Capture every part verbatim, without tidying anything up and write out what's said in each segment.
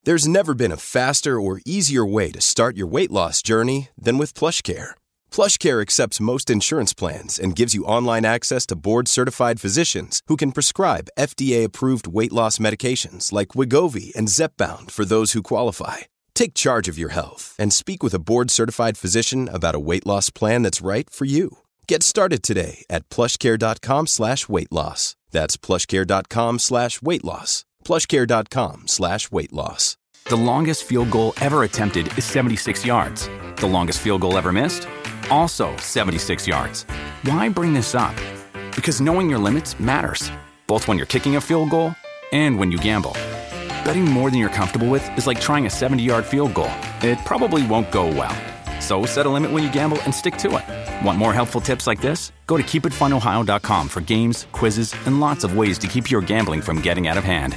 There's never been a faster or easier way to start your weight loss journey than with PlushCare. PlushCare accepts most insurance plans and gives you online access to board-certified physicians who can prescribe F D A-approved weight loss medications like Wegovy and Zepbound for those who qualify. Take charge of your health and speak with a board-certified physician about a weight loss plan that's right for you. Get started today at plushcare.com slash weight loss. That's plushcare.com slash weight loss. plushcare.com slash weight loss. The longest field goal ever attempted is seventy-six yards. The longest field goal ever missed? Also seventy-six yards. Why bring this up? Because knowing your limits matters, both when you're kicking a field goal and when you gamble. Betting more than you're comfortable with is like trying a seventy-yard field goal. It probably won't go well. So set a limit when you gamble and stick to it. Want more helpful tips like this? Go to keep it fun ohio dot com for games, quizzes, and lots of ways to keep your gambling from getting out of hand.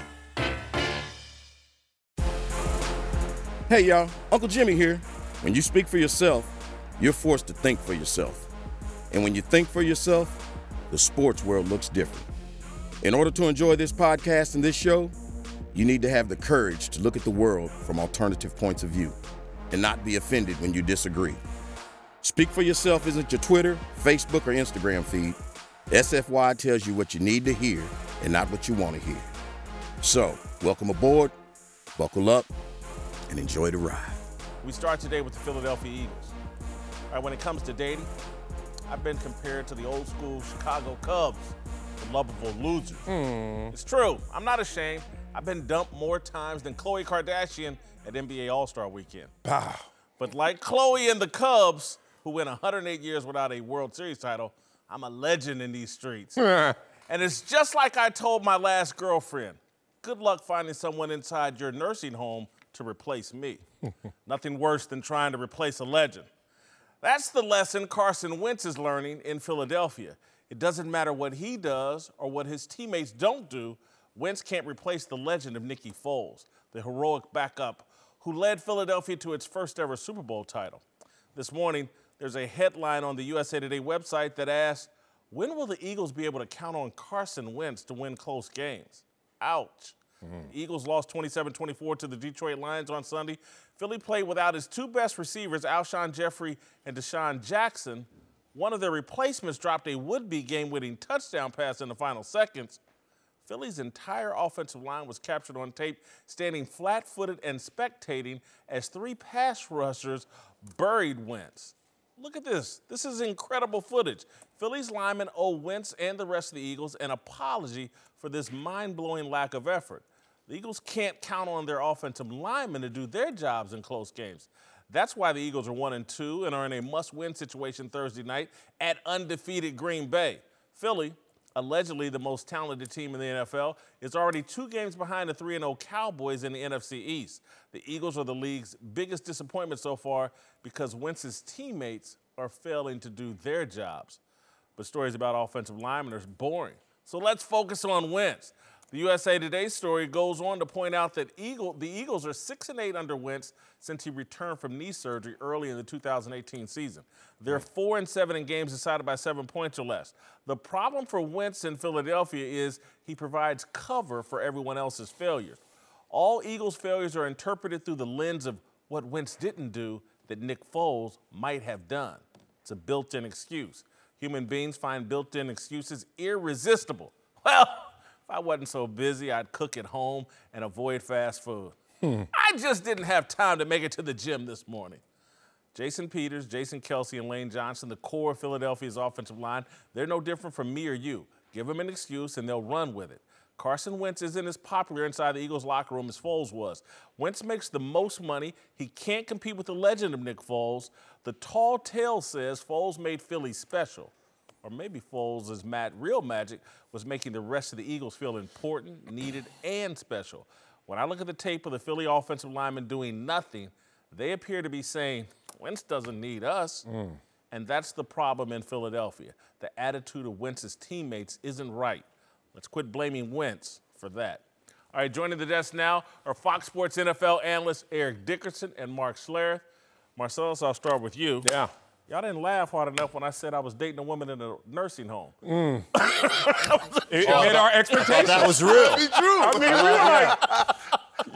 Hey, y'all. Uncle Jimmy here. When you speak for yourself, you're forced to think for yourself. And when you think for yourself, the sports world looks different. In order to enjoy this podcast and this show, you need to have the courage to look at the world from alternative points of view and not be offended when you disagree. Speak for Yourself isn't your Twitter, Facebook, or Instagram feed. S F Y tells you what you need to hear and not what you want to hear. So, welcome aboard, buckle up, and enjoy the ride. We start today with the Philadelphia Eagles. All right, when it comes to dating, I've been compared to the old school Chicago Cubs, the lovable losers. Mm. It's true. I'm not ashamed. I've been dumped more times than Khloe Kardashian at N B A All-Star Weekend. Wow. But like Khloe and the Cubs, who went one hundred eight years without a World Series title, I'm a legend in these streets. And it's just like I told my last girlfriend, good luck finding someone inside your nursing home to replace me. Nothing worse than trying to replace a legend. That's the lesson Carson Wentz is learning in Philadelphia. It doesn't matter what he does or what his teammates don't do, Wentz can't replace the legend of Nicky Foles, the heroic backup who led Philadelphia to its first ever Super Bowl title. This morning, there's a headline on the U S A Today website that asks, when will the Eagles be able to count on Carson Wentz to win close games? Ouch. Mm-hmm. The Eagles lost twenty-seven twenty-four to the Detroit Lions on Sunday. Philly played without his two best receivers, Alshon Jeffrey and Deshaun Jackson. One of their replacements dropped a would-be game-winning touchdown pass in the final seconds. Philly's entire offensive line was captured on tape, standing flat-footed and spectating as three pass rushers buried Wentz. Look at this. This is incredible footage. Philly's linemen owe Wentz and the rest of the Eagles an apology for this mind-blowing lack of effort. The Eagles can't count on their offensive linemen to do their jobs in close games. That's why the Eagles are one and two and are in a must-win situation Thursday night at undefeated Green Bay. Philly, allegedly the most talented team in the N F L, is already two games behind the three and oh Cowboys in the N F C East. The Eagles are the league's biggest disappointment so far because Wentz's teammates are failing to do their jobs. But stories about offensive linemen are boring. So let's focus on Wentz. The U S A Today story goes on to point out that Eagle, the Eagles are six and eight under Wentz since he returned from knee surgery early in the two thousand eighteen season. They're four and seven in games decided by seven points or less. The problem for Wentz in Philadelphia is he provides cover for everyone else's failures. All Eagles failures are interpreted through the lens of what Wentz didn't do that Nick Foles might have done. It's a built-in excuse. Human beings find built-in excuses irresistible. Well, if I wasn't so busy, I'd cook at home and avoid fast food. Hmm. I just didn't have time to make it to the gym this morning. Jason Peters, Jason Kelce, and Lane Johnson, the core of Philadelphia's offensive line, they're no different from me or you. Give them an excuse and they'll run with it. Carson Wentz isn't as popular inside the Eagles locker room as Foles was. Wentz makes the most money. He can't compete with the legend of Nick Foles. The tall tale says Foles made Philly special. Or maybe Foles' mad, real magic was making the rest of the Eagles feel important, needed, and special. When I look at the tape of the Philly offensive linemen doing nothing, they appear to be saying, Wentz doesn't need us. Mm. And that's the problem in Philadelphia. The attitude of Wentz's teammates isn't right. Let's quit blaming Wentz for that. All right, joining the desk now are Fox Sports N F L analysts Eric Dickerson and Mark Schlereth. Marcellus, I'll start with you. Yeah. Y'all didn't laugh hard enough when I said I was dating a woman in a nursing home. Mm. it it made our expectations. That was real. Be true. I mean, we were like,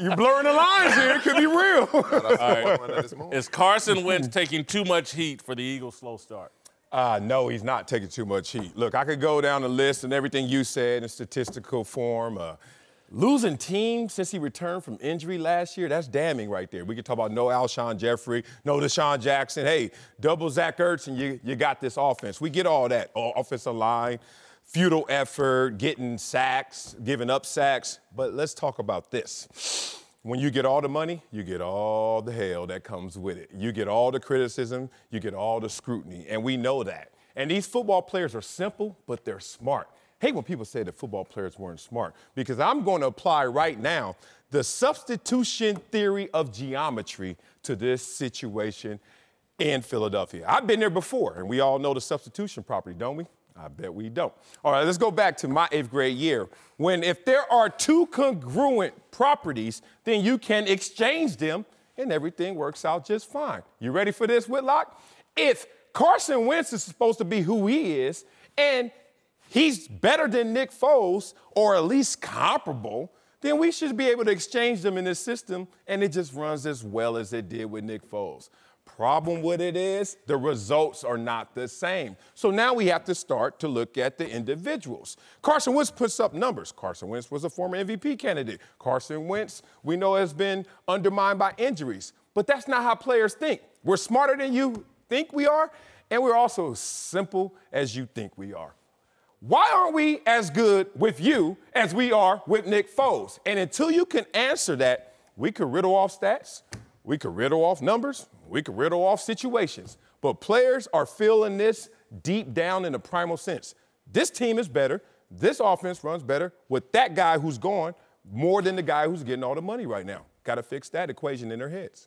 You blurring the lines here. It could be real. All right. Is Carson Wentz taking too much heat for the Eagles' slow start? Uh, no, he's not taking too much heat. Look, I could go down the list and everything you said in statistical form. Uh, losing team since he returned from injury last year, that's damning right there. We could talk about no Alshon Jeffrey, no Deshaun Jackson. Hey, double Zach Ertz and you, you got this offense. We get all that. Oh, offensive line, futile effort, getting sacks, giving up sacks. But let's talk about this. When you get all the money, you get all the hell that comes with it. You get all the criticism, you get all the scrutiny, and we know that. And these football players are simple, but they're smart. I hate when people say that football players weren't smart, because I'm going to apply right now the substitution theory of geometry to this situation in Philadelphia. I've been there before, and we all know the substitution property, don't we? I bet we don't. All right, let's go back to my eighth grade year, when if there are two congruent properties, then you can exchange them and everything works out just fine. You ready for this, Whitlock? If Carson Wentz is supposed to be who he is, and he's better than Nick Foles, or at least comparable, then we should be able to exchange them in this system, and it just runs as well as it did with Nick Foles. Problem with it is the results are not the same. So now we have to start to look at the individuals. Carson Wentz puts up numbers. Carson Wentz was a former M V P candidate. Carson Wentz, we know, has been undermined by injuries. But that's not how players think. We're smarter than you think we are, and we're also as simple as you think we are. Why aren't we as good with you as we are with Nick Foles? And until you can answer that, we could riddle off stats, we could riddle off numbers, we could riddle off situations. But players are feeling this deep down in the primal sense. This team is better. This offense runs better with that guy who's gone more than the guy who's getting all the money right now. Got to fix that equation in their heads.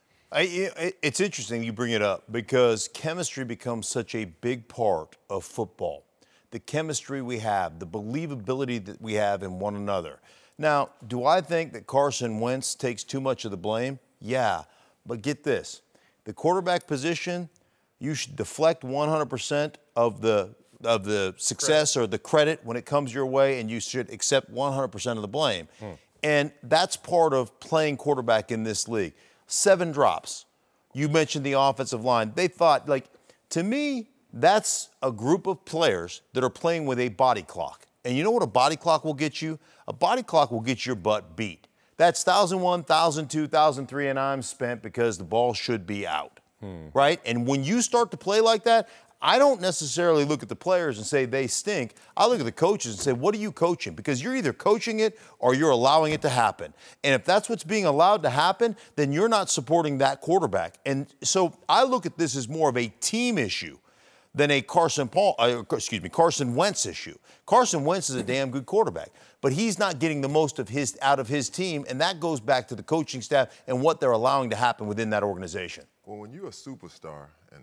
I, it's interesting you bring it up because chemistry becomes such a big part of football. The chemistry we have, the believability that we have in one another. Now, do I think that Carson Wentz takes too much of the blame? Yeah, but get this. The quarterback position, you should deflect one hundred percent of the of the success credit. Or the credit when it comes your way, and you should accept one hundred percent of the blame. Hmm. And that's part of playing quarterback in this league. Seven drops. You mentioned the offensive line. They thought, like, to me, that's a group of players that are playing with a body clock. And you know what a body clock will get you? A body clock will get your butt beat. That's one thousand one, one thousand two, one thousand three, and I'm spent because the ball should be out, hmm. right? And when you start to play like that, I don't necessarily look at the players and say they stink. I look at the coaches and say, what are you coaching? Because you're either coaching it or you're allowing it to happen. And if that's what's being allowed to happen, then you're not supporting that quarterback. And so I look at this as more of a team issue than a Carson Paul, uh, excuse me, Carson Wentz issue. Carson Wentz is a damn good quarterback, but he's not getting the most of his out of his team, and that goes back to the coaching staff and what they're allowing to happen within that organization. Well, when you're a superstar, and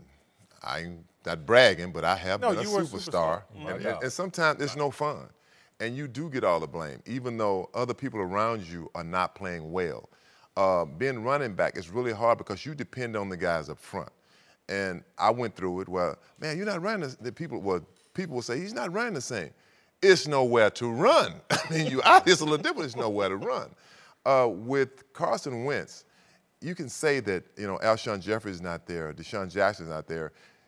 I'm not bragging, but I have no, been a superstar, superstar. Mm-hmm. and, and, and sometimes it's no fun, and you do get all the blame, even though other people around you are not playing well. Uh, being running back is really hard because you depend on the guys up front. And I went through it. Well, man, you're not running. The people, well, people will say he's not running the same. It's nowhere to run. I mean, you obviously a little different. It's nowhere to run. Uh, with Carson Wentz, you can say that you know Alshon Jeffrey is not there, Deshaun Jackson is not there.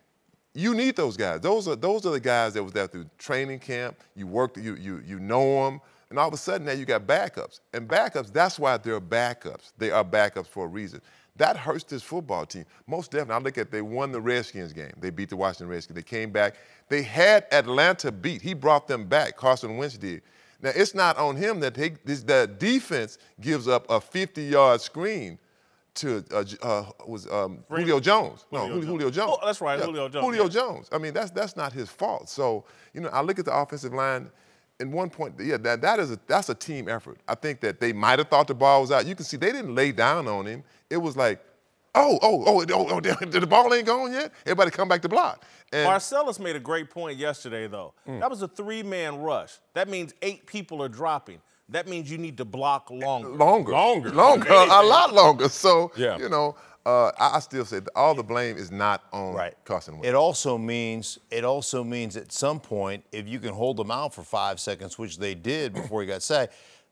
You need those guys. Those are those are the guys that was there through training camp. You worked. You you you know them. And all of a sudden now you got backups. And backups, that's why they're backups. They are backups for a reason. That hurts this football team. Most definitely. I look at they won the Redskins game. They beat the Washington Redskins. They came back. They had Atlanta beat. He brought them back. Carson Wentz did. Now, it's not on him that they, this, the defense gives up a fifty-yard screen to uh, uh, was um, Julio Jones. Julio no, Jones. Julio Jones. Oh, that's right, yeah. Julio Jones. Julio yeah. Jones. I mean, that's that's not his fault. So, you know, I look at the offensive line. In one point, yeah, that, that is a, that's a team effort. I think that they might have thought the ball was out. You can see they didn't lay down on him. It was like, oh, oh, oh, oh, oh the ball ain't gone yet? Everybody come back to block. And Marcellus made a great point yesterday, though. Mm. That was a three-man rush. That means eight people are dropping. That means you need to block longer. Longer. Longer. Longer. A lot longer. So, yeah. you know, uh, I, I still say that all the blame is not on right. Carson Wentz. It also means it also means at some point, if you can hold them out for five seconds, which they did before he got sacked,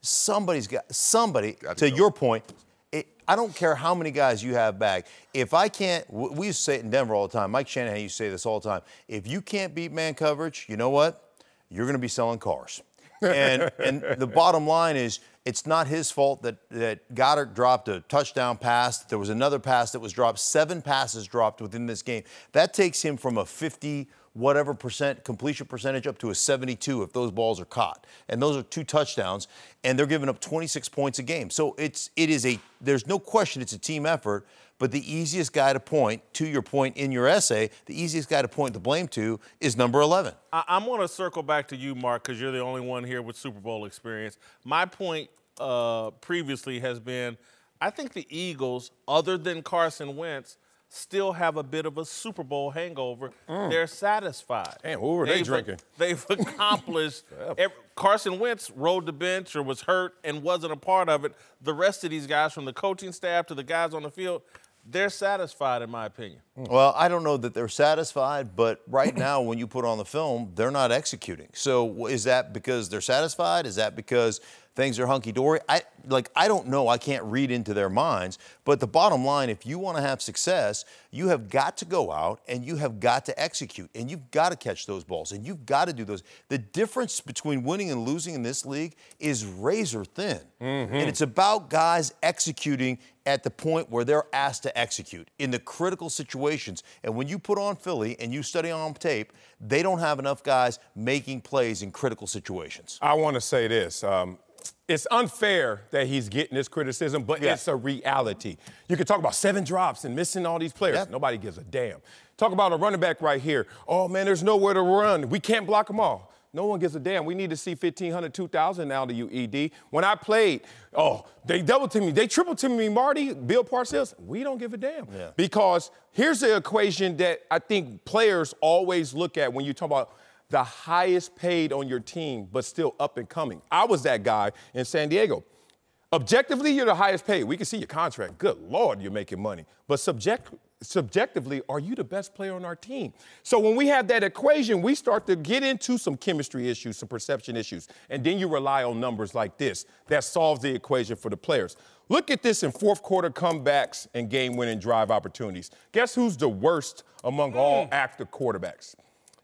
somebody's got somebody. Got to to go. your point, it, I don't care how many guys you have back. If I can't, we used to say it in Denver all the time. Mike Shanahan used to say this all the time. If you can't beat man coverage, you know what? You're going to be selling cars. And and the bottom line is, it's not his fault that, that Goddard dropped a touchdown pass. There was another pass that was dropped. Seven passes dropped within this game. That takes him from a fifty whatever percent completion percentage up to a seventy-two if those balls are caught. And those are two touchdowns, and they're giving up twenty-six points a game. So it's it is a there's no question it's a team effort. But the easiest guy to point, to your point in your essay, the easiest guy to point the blame to is number eleven. I, I'm going to circle back to you, Mark, because you're the only one here with Super Bowl experience. My point uh, previously has been, I think the Eagles, other than Carson Wentz, still have a bit of a Super Bowl hangover. Mm. They're satisfied. Damn, what were they they've, drinking? They've accomplished. every, Carson Wentz rode the bench or was hurt and wasn't a part of it. The rest of these guys, from the coaching staff to the guys on the field, they're satisfied, in my opinion. Well, I don't know that they're satisfied, but right now when you put on the film, they're not executing. So is that because they're satisfied? Is that because things are hunky-dory? I like I don't know. I can't read into their minds. But the bottom line, if you want to have success, you have got to go out and you have got to execute. And you've got to catch those balls. And you've got to do those. The difference between winning and losing in this league is razor thin. Mm-hmm. And it's about guys executing at the point where they're asked to execute in the critical situations. And when you put on Philly and you study on tape, they don't have enough guys making plays in critical situations. I want to say this. Um, it's unfair that he's getting this criticism, but yeah. it's a reality. You can talk about seven drops and missing all these players. Yeah. Nobody gives a damn. Talk about a running back right here. Oh, man, there's nowhere to run. We can't block them all. No one gives a damn. We need to see fifteen hundred, two thousand out of you, E D. When I played, oh, they double teamed me. They triple teamed me, Marty, Bill Parcells. We don't give a damn. Yeah. Because here's the equation that I think players always look at when you talk about the highest paid on your team, but still up and coming. I was that guy in San Diego. Objectively, you're the highest paid. We can see your contract. Good Lord, you're making money. But subject, subjectively, are you the best player on our team? So when we have that equation, we start to get into some chemistry issues, some perception issues. And then you rely on numbers like this. That solves the equation for the players. Look at this in fourth quarter comebacks and game-winning drive opportunities. Guess who's the worst among mm. all active quarterbacks?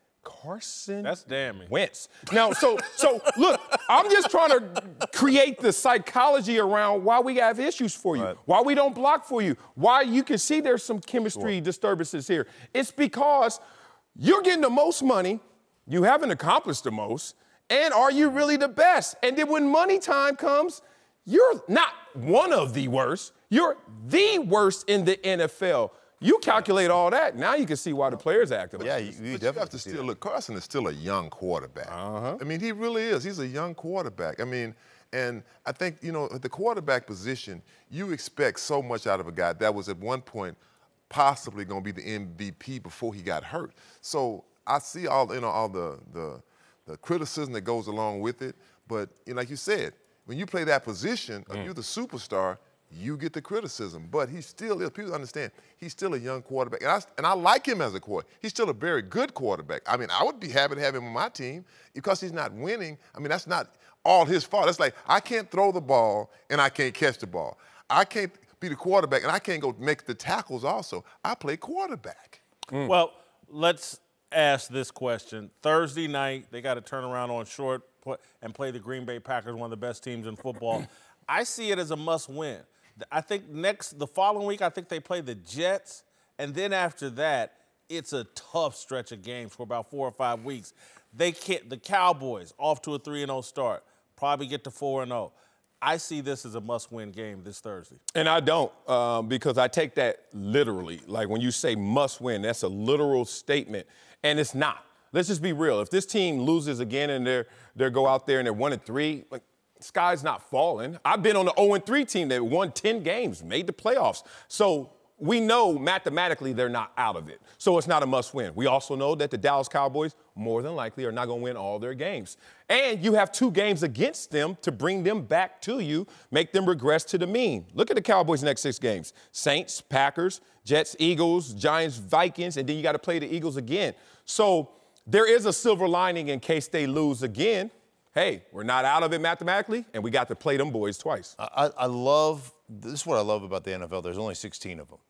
Carson That's damning. Wentz. Now, so, so look, I'm just trying to create the psychology around why we have issues for you, right. why we don't block for you, why you can see there's some chemistry sure. disturbances here. It's because you're getting the most money, you haven't accomplished the most, and are you really the best? And then when money time comes, you're not one of the worst, you're the worst in the N F L. You calculate all that, now you can see why the players acted like yeah, this. you, you, you have to still look. Carson is still a young quarterback. Uh-huh. I mean, he really is. He's a young quarterback. I mean, and I think, you know, at the quarterback position, you expect so much out of a guy that was at one point possibly going to be the M V P before he got hurt. So I see all, you know, all the, the, the criticism that goes along with it. But, you know, like you said, when you play that position, mm. if you're the superstar, you get the criticism, but he still is. People understand he's still a young quarterback, and I, and I like him as a quarterback. He's still a very good quarterback. I mean, I would be happy to have him on my team because he's not winning. I mean, that's not all his fault. It's like I can't throw the ball and I can't catch the ball. I can't be the quarterback and I can't go make the tackles also. I play quarterback. Mm. Well, let's ask this question. Thursday night, they got to turn around on short and play the Green Bay Packers, one of the best teams in football. I see it as a must-win. I think next, the following week, I think they play the Jets. And then after that, it's a tough stretch of games for about four or five weeks. They can't, the Cowboys, off to a three and oh start, probably get to four and oh. I see this as a must-win game this Thursday. And I don't, um, because I take that literally. Like when you say must-win, that's a literal statement. And it's not. Let's just be real. If this team loses again and they're they go out there and they're one and three, like, sky's not falling. I've been on the oh and three team that won ten games, made the playoffs. So we know mathematically they're not out of it. So it's not a must-win. We also know that the Dallas Cowboys more than likely are not going to win all their games. And you have two games against them to bring them back to you, make them regress to the mean. Look at the Cowboys' next six games. Saints, Packers, Jets, Eagles, Giants, Vikings, and then you got to play the Eagles again. So there is a silver lining in case they lose again. hey, we're not out of it mathematically, and we got to play them boys twice. I, I love, this is what I love about the N F L. There's only sixteen of them.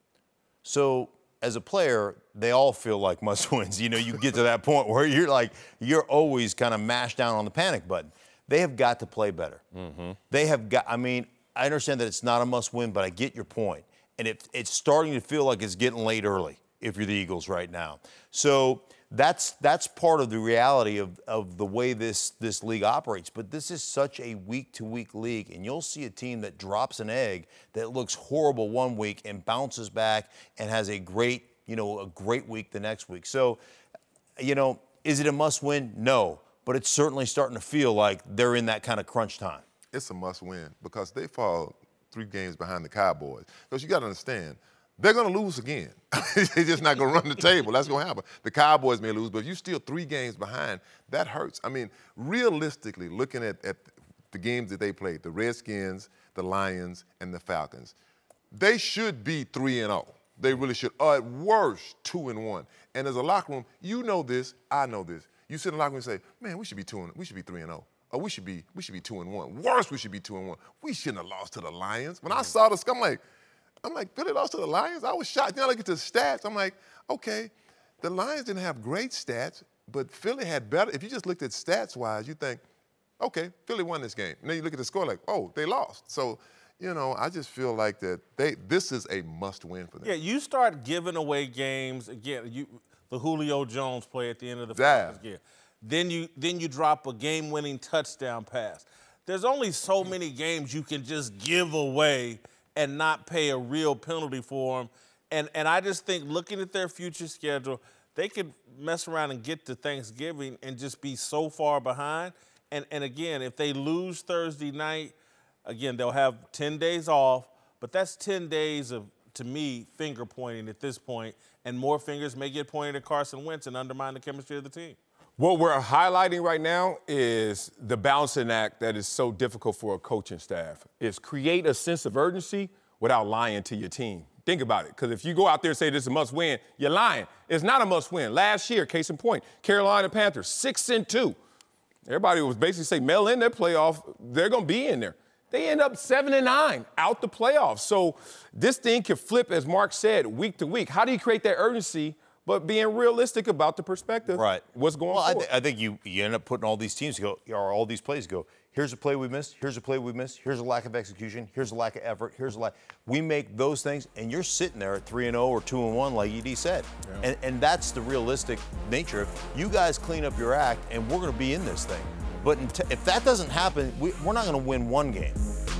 So as a player, they all feel like must-wins. You know, you get to that point where you're like, you're always kind of mashed down on the panic button. They have got to play better. Mm-hmm. They have got, I mean, I understand that it's not a must-win, but I get your point. And it, it's starting to feel like it's getting late early if you're the Eagles right now. So that's that's part of the reality of, of the way this, this league operates. But this is such a week-to-week league, and you'll see a team that drops an egg that looks horrible one week and bounces back and has a great, you know, a great week the next week. So, you know, is it a must-win? No. But it's certainly starting to feel like they're in that kind of crunch time. It's a must-win because they fall three games behind the Cowboys. Because you got to understand, they're going to lose again. They're just not going to run the table. That's going to happen. The Cowboys may lose, but if you're still three games behind, that hurts. I mean, realistically, looking at, at the games that they played, the Redskins, the Lions, and the Falcons, they should be three and oh. They really should. Or at worst, two and one. And as a locker room, you know this, I know this. You sit in the locker room and say, man, we should be two and we should be three and oh. Or we should be we should be two and one. Worse, we should be two and one. We shouldn't have lost to the Lions. When I saw this, I'm like, I'm like, Philly lost to the Lions? I was shocked. Then I look at the stats. I'm like, okay, the Lions didn't have great stats, but Philly had better. If you just looked at stats-wise, you think, okay, Philly won this game. And then you look at the score like, oh, they lost. So, you know, I just feel like that they this is a must-win for them. Yeah, you start giving away games. Again, you the Julio Jones play at the end of the Yeah. game. Then you then you drop a game-winning touchdown pass. There's only so many games you can just give away and not pay a real penalty for them. And and I just think looking at their future schedule, they could mess around and get to Thanksgiving and just be so far behind. And and again, if they lose Thursday night, again, they'll have ten days off. But that's ten days of, to me, finger pointing at this point. And more fingers may get pointed at Carson Wentz and undermine the chemistry of the team. What we're highlighting right now is the balancing act that is so difficult for a coaching staff. Is create a sense of urgency without lying to your team. Think about it, because if you go out there and say this is a must-win, you're lying. It's not a must-win. Last year, case in point, Carolina Panthers, six and two. Everybody was basically saying, mail in their playoff, they're going to be in there. They end up seven and nine, out the playoffs. So this thing can flip, as Mark said, week to week. How do you create that urgency, but being realistic about the perspective? Right. What's going on? Well, I, th- I think you, you end up putting all these teams go, or all these plays go, here's a play we missed, here's a play we missed, here's a lack of execution, here's a lack of effort, here's a lack. We make those things, and you're sitting there at three and oh or two and one, like E D said. Yeah. And, and that's the realistic nature. You guys clean up your act, and we're going to be in this thing. But if that doesn't happen, we, we're not going to win one game.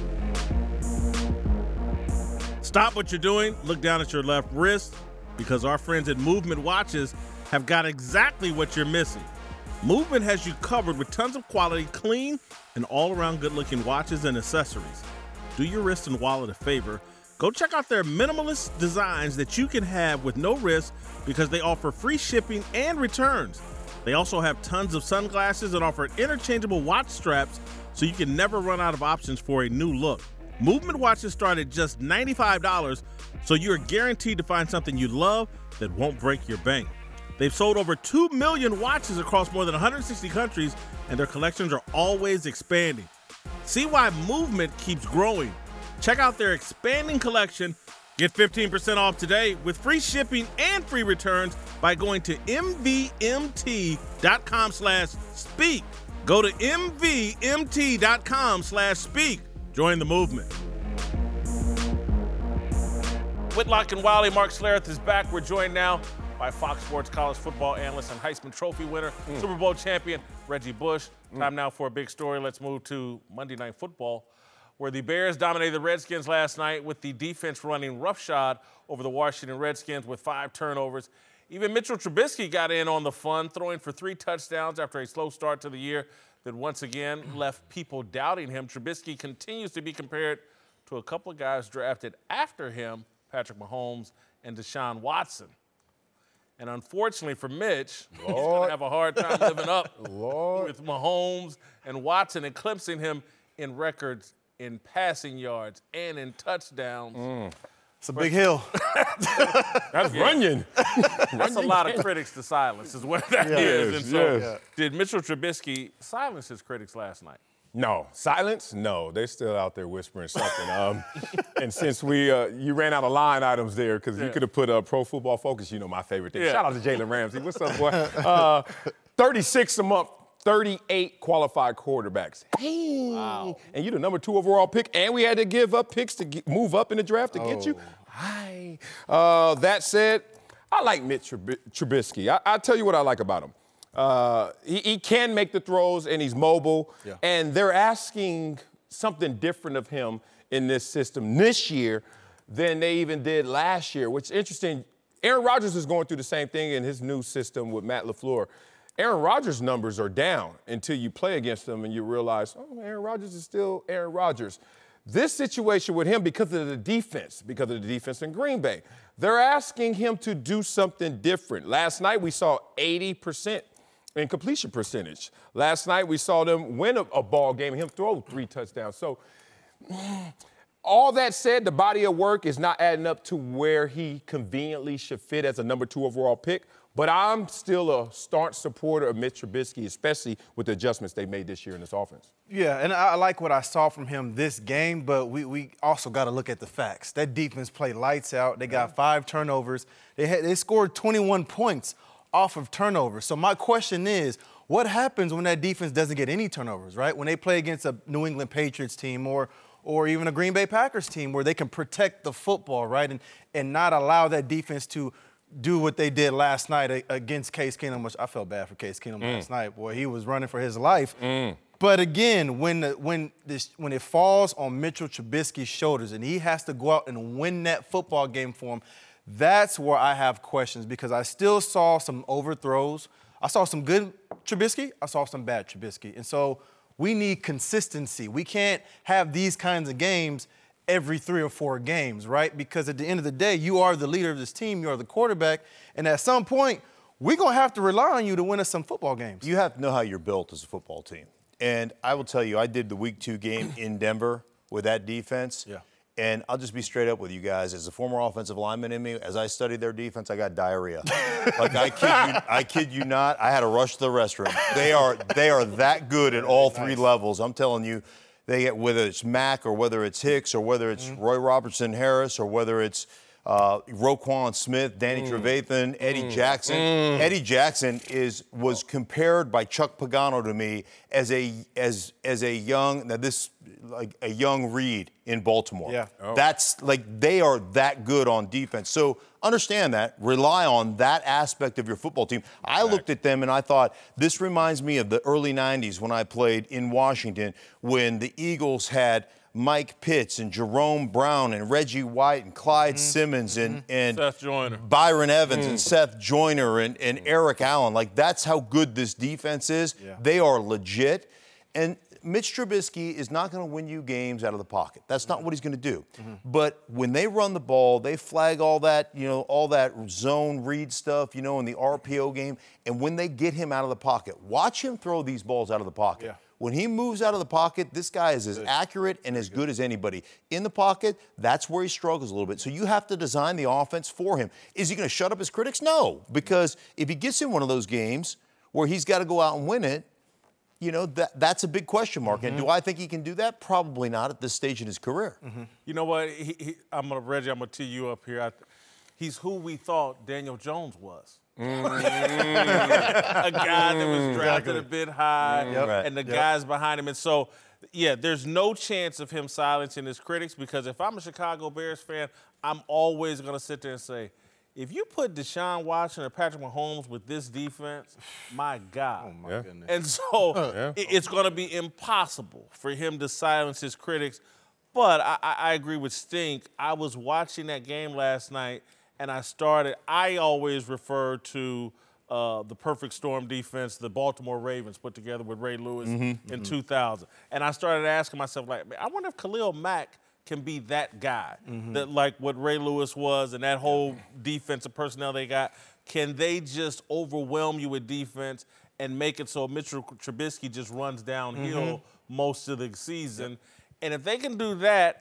Stop what you're doing, look down at your left wrist, because our friends at Movement Watches have got exactly what you're missing. Movement has you covered with tons of quality, clean, and all-around good-looking watches and accessories. Do your wrist and wallet a favor. Go check out their minimalist designs that you can have with no risk because they offer free shipping and returns. They also have tons of sunglasses and offer interchangeable watch straps so you can never run out of options for a new look. Movement watches start at just ninety-five dollars, so you're guaranteed to find something you love that won't break your bank. They've sold over two million watches across more than one hundred sixty countries, and their collections are always expanding. See why Movement keeps growing. Check out their expanding collection. Get fifteen percent off today with free shipping and free returns by going to mvmt.com slash speak. Go to mvmt.com slash speak. Join the movement. Whitlock and Wiley, Mark Schlereth is back. We're joined now by Fox Sports college football analyst and Heisman Trophy winner, mm. Super Bowl champion Reggie Bush. Mm. Time now for a big story. Let's move to Monday Night Football, where the Bears dominated the Redskins last night with the defense running roughshod over the Washington Redskins with five turnovers. Even Mitchell Trubisky got in on the fun, throwing for three touchdowns after a slow start to the year that once again left people doubting him. Trubisky continues to be compared to a couple of guys drafted after him, Patrick Mahomes and Deshaun Watson. And unfortunately for Mitch, Lord. he's going to have a hard time living up Lord. with Mahomes and Watson, eclipsing him in records in passing yards and in touchdowns. Mm. It's a big hill. That's Runyon. That's a lot of critics to silence is what that Yes, is. And so yes. did Mitchell Trubisky silence his critics last night? No. Silence? No. They're still out there whispering something. um, and since we, uh, you ran out of line items there, because Yeah. you could have put uh, Pro Football Focus, you know my favorite thing. Yeah. Shout out to Jalen Ramsey. What's up, boy? Uh, thirty-six a month, thirty-eight qualified quarterbacks. Hey. Wow. And you the number two overall pick, and we had to give up picks to get, move up in the draft to oh. get you. Hi. Uh, that said, I like Mitch Trub- Trubisky. I, I'll tell you what I like about him. Uh, he, he can make the throws, and he's mobile. Yeah. And they're asking something different of him in this system this year than they even did last year, which is interesting. Aaron Rodgers is going through the same thing in his new system with Matt LaFleur. Aaron Rodgers' numbers are down until you play against him and you realize, oh, Aaron Rodgers is still Aaron Rodgers. This situation with him, because of the defense, because of the defense in Green Bay, they're asking him to do something different. Last night we saw eighty percent in completion percentage. Last night we saw them win a, a ball game and him throw three touchdowns. So all that said, the body of work is not adding up to where he conveniently should fit as a number two overall pick. But I'm still a staunch supporter of Mitch Trubisky, especially with the adjustments they made this year in this offense. Yeah, and I like what I saw from him this game, but we, we also got to look at the facts. That defense played lights out. They got five turnovers. They had, they scored twenty-one points off of turnovers. So my question is, what happens when that defense doesn't get any turnovers, right? When they play against a New England Patriots team or or even a Green Bay Packers team where they can protect the football, right, and, and not allow that defense to do what they did last night against Case Keenum, which I felt bad for Case Keenum mm. last night. Boy, he was running for his life. Mm. But again, when the, when this when it falls on Mitchell Trubisky's shoulders and he has to go out and win that football game for him, that's where I have questions because I still saw some overthrows. I saw some good Trubisky. I saw some bad Trubisky. And so we need consistency. We can't have these kinds of games every three or four games, right? Because at the end of the day, you are the leader of this team. You are the quarterback. And at some point, we're going to have to rely on you to win us some football games. You have to know how you're built as a football team. And I will tell you, I did the week two game in Denver with that defense. Yeah. And I'll just be straight up with you guys. As a former offensive lineman in me, as I studied their defense, I got diarrhea. Like, I kid you, I kid you not, I had to rush to the restroom. They are, they are that good at all three nice. levels. I'm telling you, they get, whether it's Mack or whether it's Hicks or whether it's mm. Roy Robertson Harris or whether it's uh, Roquan Smith, Danny mm. Trevathan, Eddie mm. Jackson. Mm. Eddie Jackson is was compared by Chuck Pagano to me as a as as a young now this like a young Reed in Baltimore. Yeah. Oh. That's like they are that good on defense. So understand that. Rely on that aspect of your football team. I looked at them and I thought, this reminds me of the early nineties when I played in Washington when the Eagles had Mike Pitts and Jerome Brown and Reggie White and Clyde mm-hmm. Simmons and, mm-hmm. and Seth Joyner. Byron Evans mm. and Seth Joyner and, and mm. Eric Allen. Like, that's how good this defense is. Yeah. They are legit. And Mitch Trubisky is not going to win you games out of the pocket. That's not what he's going to do. Mm-hmm. But when they run the ball, they flag all that, you know, all that zone read stuff, you know, in the R P O game. And when they get him out of the pocket, watch him throw these balls out of the pocket. Yeah. When he moves out of the pocket, this guy is as good. accurate and as good as anybody. In the pocket, that's where he struggles a little bit. So you have to design the offense for him. Is he going to shut up his critics? No, because if he gets in one of those games where he's got to go out and win it, you know, that that's a big question mark. Mm-hmm. And do I think he can do that? Probably not at this stage in his career. Mm-hmm. You know what? He, he, I'm gonna Reggie. I'm gonna tee you up here. I, he's who we thought Daniel Jones was. Mm-hmm. A guy that was drafted a bit high, yep. and the yep. guys behind him. And so, yeah, there's no chance of him silencing his critics because if I'm a Chicago Bears fan, I'm always gonna sit there and say, if you put Deshaun Watson or Patrick Mahomes with this defense, my God. Oh, my yeah. goodness. And so yeah. it's going to be impossible for him to silence his critics. But I, I agree with Stink. I was watching that game last night, and I started – I always refer to uh, the perfect storm defense the Baltimore Ravens put together with Ray Lewis mm-hmm. in mm-hmm. two thousand. And I started asking myself, like, I wonder if Khalil Mack – can be that guy, mm-hmm. that like what Ray Lewis was and that whole defensive personnel they got. Can they just overwhelm you with defense and make it so Mitchell Trubisky just runs downhill mm-hmm. most of the season? Yep. And if they can do that,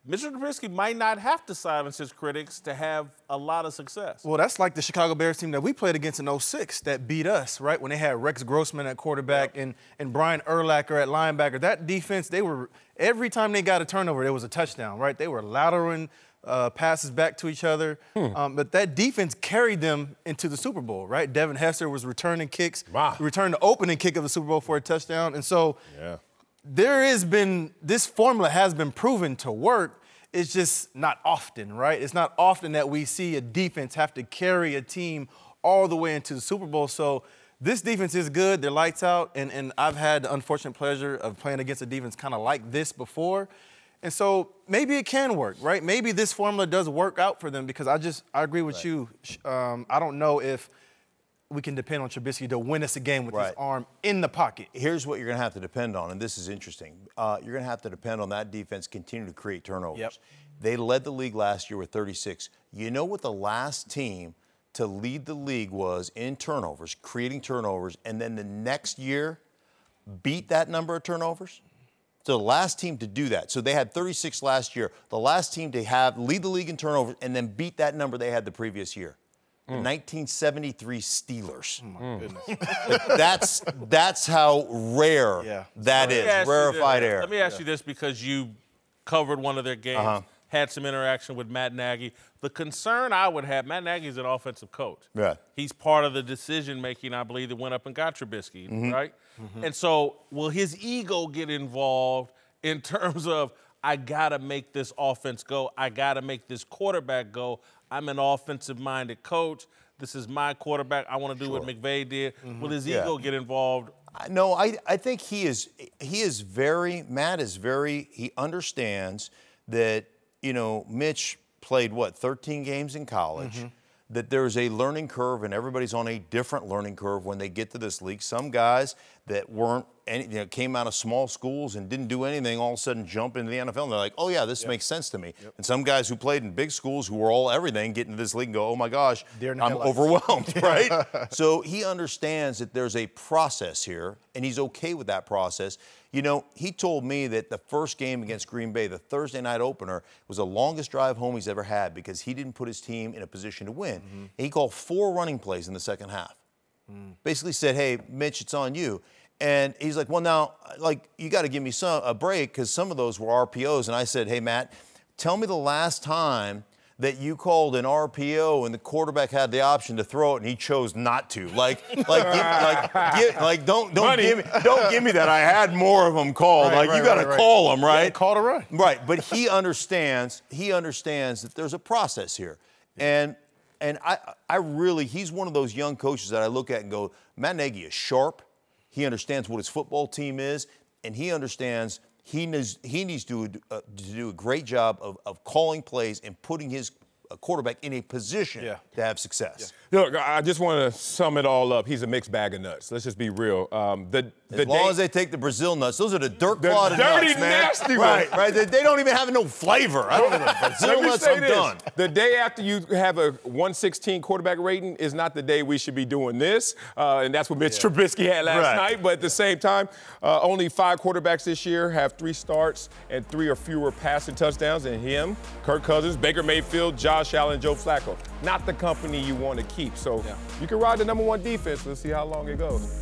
Mister Trubisky might not have to silence his critics to have a lot of success. Well, that's like the Chicago Bears team that we played against in oh six that beat us, right? When they had Rex Grossman at quarterback yep. and, and Brian Urlacher at linebacker. That defense, they were – every time they got a turnover, there was a touchdown, right? They were laterally uh, passes back to each other. Hmm. Um, but that defense carried them into the Super Bowl, right? Devin Hester was returning kicks. Wow. Returned the opening kick of the Super Bowl for a touchdown. And so yeah. there has been – this formula has been proven to work. It's just not often, right? It's not often that we see a defense have to carry a team all the way into the Super Bowl. So this defense is good. They're lights out. And, and I've had the unfortunate pleasure of playing against a defense kind of like this before. And so maybe it can work, right? Maybe this formula does work out for them because I just – I agree with right. you. Um, I don't know if – we can depend on Trubisky to win us a game with right. his arm in the pocket. Here's what you're going to have to depend on, and this is interesting. Uh, you're going to have to depend on that defense continue to create turnovers. Yep. They led the league last year with thirty-six. You know what the last team to lead the league was in turnovers, creating turnovers, and then the next year beat that number of turnovers? So the last team to do that. So they had thirty-six last year. The last team to have lead the league in turnovers and then beat that number they had the previous year. The mm. nineteen seventy-three Steelers. Oh, my goodness. that's, that's how rare yeah. that is, rarefied air. Let me ask yeah. you this because you covered one of their games, uh-huh. had some interaction with Matt Nagy. The concern I would have, Matt Nagy's an offensive coach. Yeah. He's part of the decision-making, I believe, that went up and got Trubisky, mm-hmm. right? Mm-hmm. And so will his ego get involved in terms of, I got to make this offense go. I got to make this quarterback go. I'm an offensive-minded coach. This is my quarterback. I want to do sure. what McVay did. Mm-hmm. Will his yeah. ego get involved? No, I, I think he is he is very, Matt is very, he understands that, you know, Mitch played, what, thirteen games in college, mm-hmm. that there's a learning curve and everybody's on a different learning curve when they get to this league. Some guys that weren't, any, you know, came out of small schools and didn't do anything, all of a sudden jump into the N F L and they're like, oh yeah, this yep. makes sense to me. Yep. And some guys who played in big schools who were all everything get into this league and go, oh my gosh, I'm headlights. overwhelmed, right? So he understands that there's a process here and he's okay with that process. You know, he told me that the first game against Green Bay, the Thursday night opener, was the longest drive home he's ever had because he didn't put his team in a position to win. Mm-hmm. And he called four running plays in the second half. Mm. Basically said, hey, Mitch, it's on you. And he's like, well, now, like, you got to give me some a break because some of those were R P Os. And I said, hey, Matt, tell me the last time that you called an R P O and the quarterback had the option to throw it and he chose not to. Like, like, give, like, give, like, don't, don't give me, don't give me that. I had more of them called. Right, like, right, you got to right, right. call them, right? Yeah, call to run. Right, but he understands. He understands that there's a process here, and and I, I really, he's one of those young coaches that I look at and go, Matt Nagy is sharp. He understands what his football team is, and he understands he needs he needs to, uh, to do a great job of, of calling plays and putting his uh, quarterback in a position yeah. to have success. Yeah. Look, I just want to sum it all up. He's a mixed bag of nuts. Let's just be real. Um, the, the as long day, as they take the Brazil nuts, those are the dirt the clotted dirty, nuts, man. nasty right, ones. right. They, they don't even have no flavor. I don't know. Brazil Let me nuts, say I'm this. done. The day after you have a one sixteen quarterback rating is not the day we should be doing this, uh, and that's what Mitch yeah. Trubisky had last right. night. But at the same time, uh, only five quarterbacks this year have three starts and three or fewer passing touchdowns, and him, Kirk Cousins, Baker Mayfield, Josh Allen, Joe Flacco. Not the company you want to keep. So yeah. you can ride the number one defense. Let's see how long it goes.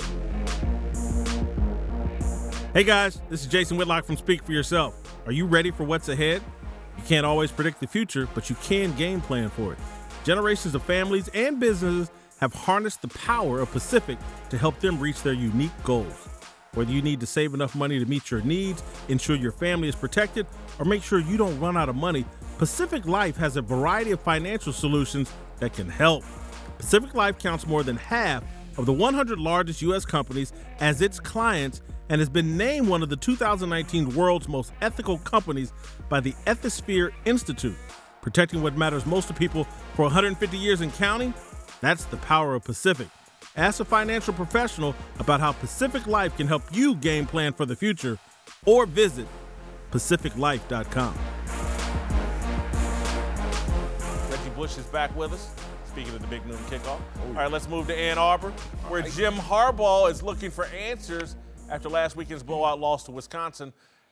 Hey guys, this is Jason Whitlock from Speak for Yourself. Are you ready for what's ahead? You can't always predict the future, but you can game plan for it. Generations of families and businesses have harnessed the power of Pacific to help them reach their unique goals. Whether you need to save enough money to meet your needs, ensure your family is protected, or make sure you don't run out of money, Pacific Life has a variety of financial solutions that can help. Pacific Life counts more than half of the one hundred largest U S companies as its clients and has been named one of the two thousand nineteen world's most ethical companies by the Ethisphere Institute. Protecting what matters most to people for one hundred fifty years and counting? That's the power of Pacific. Ask a financial professional about how Pacific Life can help you game plan for the future or visit pacific life dot com. Reggie Bush is back with us. Speaking of the Big Noon Kickoff. All right, let's move to Ann Arbor, where Jim Harbaugh is looking for answers after last weekend's blowout loss to Wisconsin.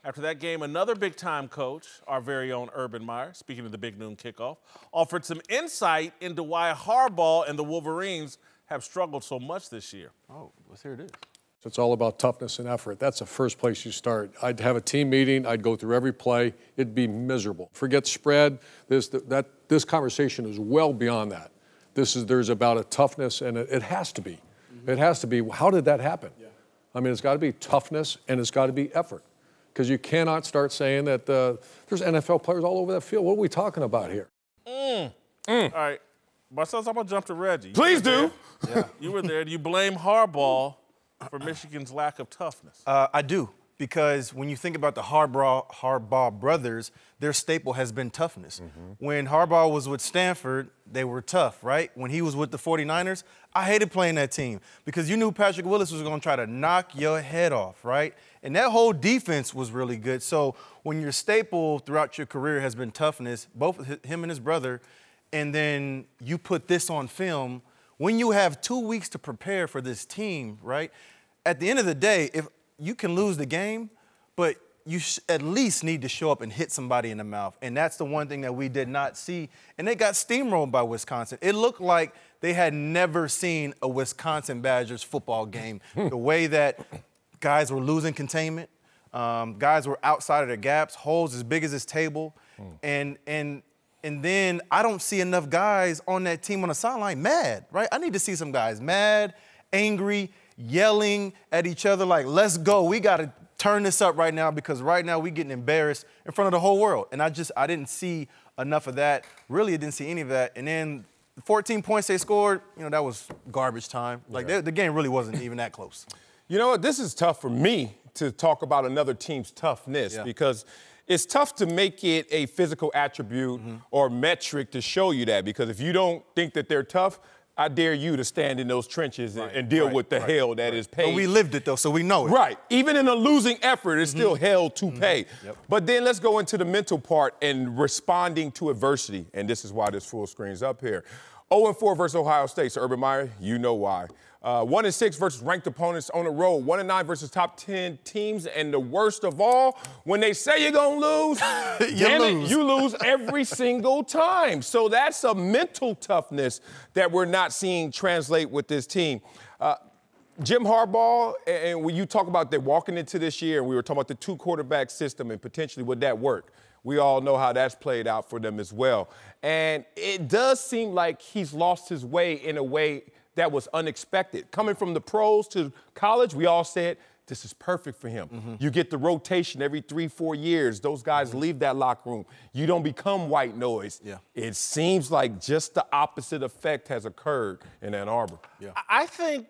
After that game, another big-time coach, our very own Urban Meyer, speaking of the Big Noon Kickoff, offered some insight into why Harbaugh and the Wolverines have struggled so much this year. Oh, let's hear this. It's all about toughness and effort. That's the first place you start. I'd have a team meeting. I'd go through every play. It'd be miserable. Forget spread. This that this conversation is well beyond that. This is there's about a toughness, and it, it has to be. Mm-hmm. It has to be. How did that happen? Yeah. I mean, it's got to be toughness and it's got to be effort. Because you cannot start saying that uh, there's N F L players all over that field. What are we talking about here? Mm. Mm. All right. Marcellus, I'm going to jump to Reggie. You Please do. Yeah. You were there. Do you blame Harbaugh for Michigan's lack of toughness? Uh, I do. Because when you think about the Harbaugh, Harbaugh brothers, their staple has been toughness. Mm-hmm. When Harbaugh was with Stanford, they were tough, right? When he was with the forty-niners, I hated playing that team because you knew Patrick Willis was going to try to knock your head off, right? And that whole defense was really good. So when your staple throughout your career has been toughness, both him and his brother, and then you put this on film, when you have two weeks to prepare for this team, right? At the end of the day, if you can lose the game, but you sh- at least need to show up and hit somebody in the mouth. And that's the one thing that we did not see. And they got steamrolled by Wisconsin. It looked like they had never seen a Wisconsin Badgers football game. The way that guys were losing containment, um, guys were outside of their gaps, holes as big as this table. Mm. And and and then I don't see enough guys on that team on the sideline mad, right? I need to see some guys mad, angry, yelling at each other like, let's go. We got to turn this up right now because right now we're getting embarrassed in front of the whole world. And I just, I didn't see enough of that. Really, I didn't see any of that. And then the fourteen points they scored, you know, that was garbage time. Like, yeah. they, the game really wasn't even that close. You know what? This is tough for me to talk about another team's toughness yeah. because it's tough to make it a physical attribute mm-hmm. or metric to show you that because if you don't think that they're tough, I dare you to stand in those trenches right, and, and deal right, with the right, hell that right. is paid. But we lived it, though, so we know it. Right. Even in a losing effort, it's mm-hmm. still hell to mm-hmm. pay. Yep. But then let's go into the mental part and responding to adversity. And this is why this full screen's up here. oh and four versus Ohio State. So, Urban Meyer, you know why. Uh, one and six versus ranked opponents on the road. One and nine versus top ten teams. And the worst of all, when they say you're going to lose, you, lose. It, you lose every single time. So that's a mental toughness that we're not seeing translate with this team. Uh, Jim Harbaugh, and when you talk about that walking into this year, and we were talking about the two quarterback system and potentially would that work? We all know how that's played out for them as well. And it does seem like he's lost his way in a way that was unexpected. Coming from the pros to college, we all said, this is perfect for him. Mm-hmm. You get the rotation every three, four years. Those guys mm-hmm. leave that locker room. You don't become white noise. Yeah. It seems like just the opposite effect has occurred in Ann Arbor. Yeah. I think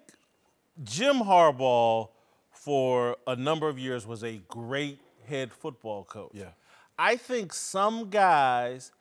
Jim Harbaugh, for a number of years, was a great head football coach. Yeah. I think some guys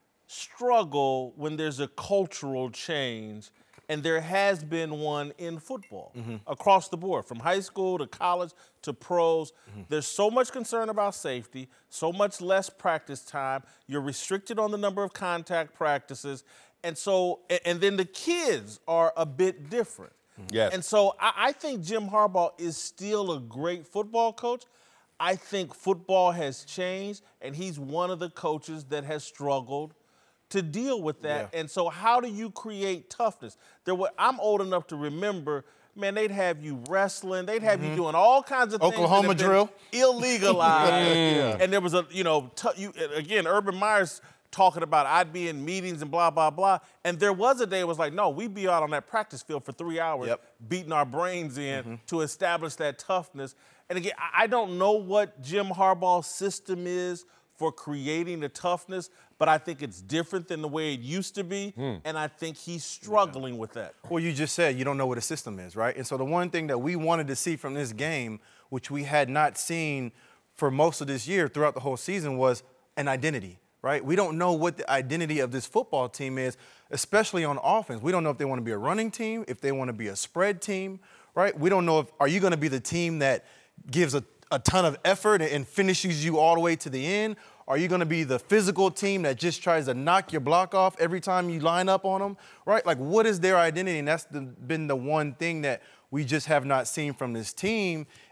struggle when there's a cultural change, and there has been one in football mm-hmm. across the board, from high school to college to pros. Mm-hmm. There's so much concern about safety, so much less practice time. You're restricted on the number of contact practices. And so, and then the kids are a bit different. Mm-hmm. Yes. And so I, I think Jim Harbaugh is still a great football coach. I think football has changed, and he's one of the coaches that has struggled to deal with that. Yeah. And so how do you create toughness? There were, I'm old enough to remember, man, they'd have you wrestling. They'd have mm-hmm. you doing all kinds of Oklahoma things. Oklahoma drill. Illegalized. yeah. And there was a, you know, t- you, again, Urban Meyer's talking about I'd be in meetings and blah, blah, blah. And there was a day it was like, no, we'd be out on that practice field for three hours yep. beating our brains in mm-hmm. to establish that toughness. And again, I don't know what Jim Harbaugh's system is for creating the toughness, but I think it's different than the way it used to be, mm. and I think he's struggling yeah. with that. Well, you just said you don't know what a system is, right? And so the one thing that we wanted to see from this game, which we had not seen for most of this year throughout the whole season, was an identity, right? We don't know what the identity of this football team is, especially on offense. We don't know if they want to be a running team, if they want to be a spread team, right? We don't know if, are you going to be the team that gives a, a ton of effort and finishes you all the way to the end? Are you going to be the physical team that just tries to knock your block off every time you line up on them, right? Like, what is their identity? And that's the, been the one thing that we just have not seen from this team.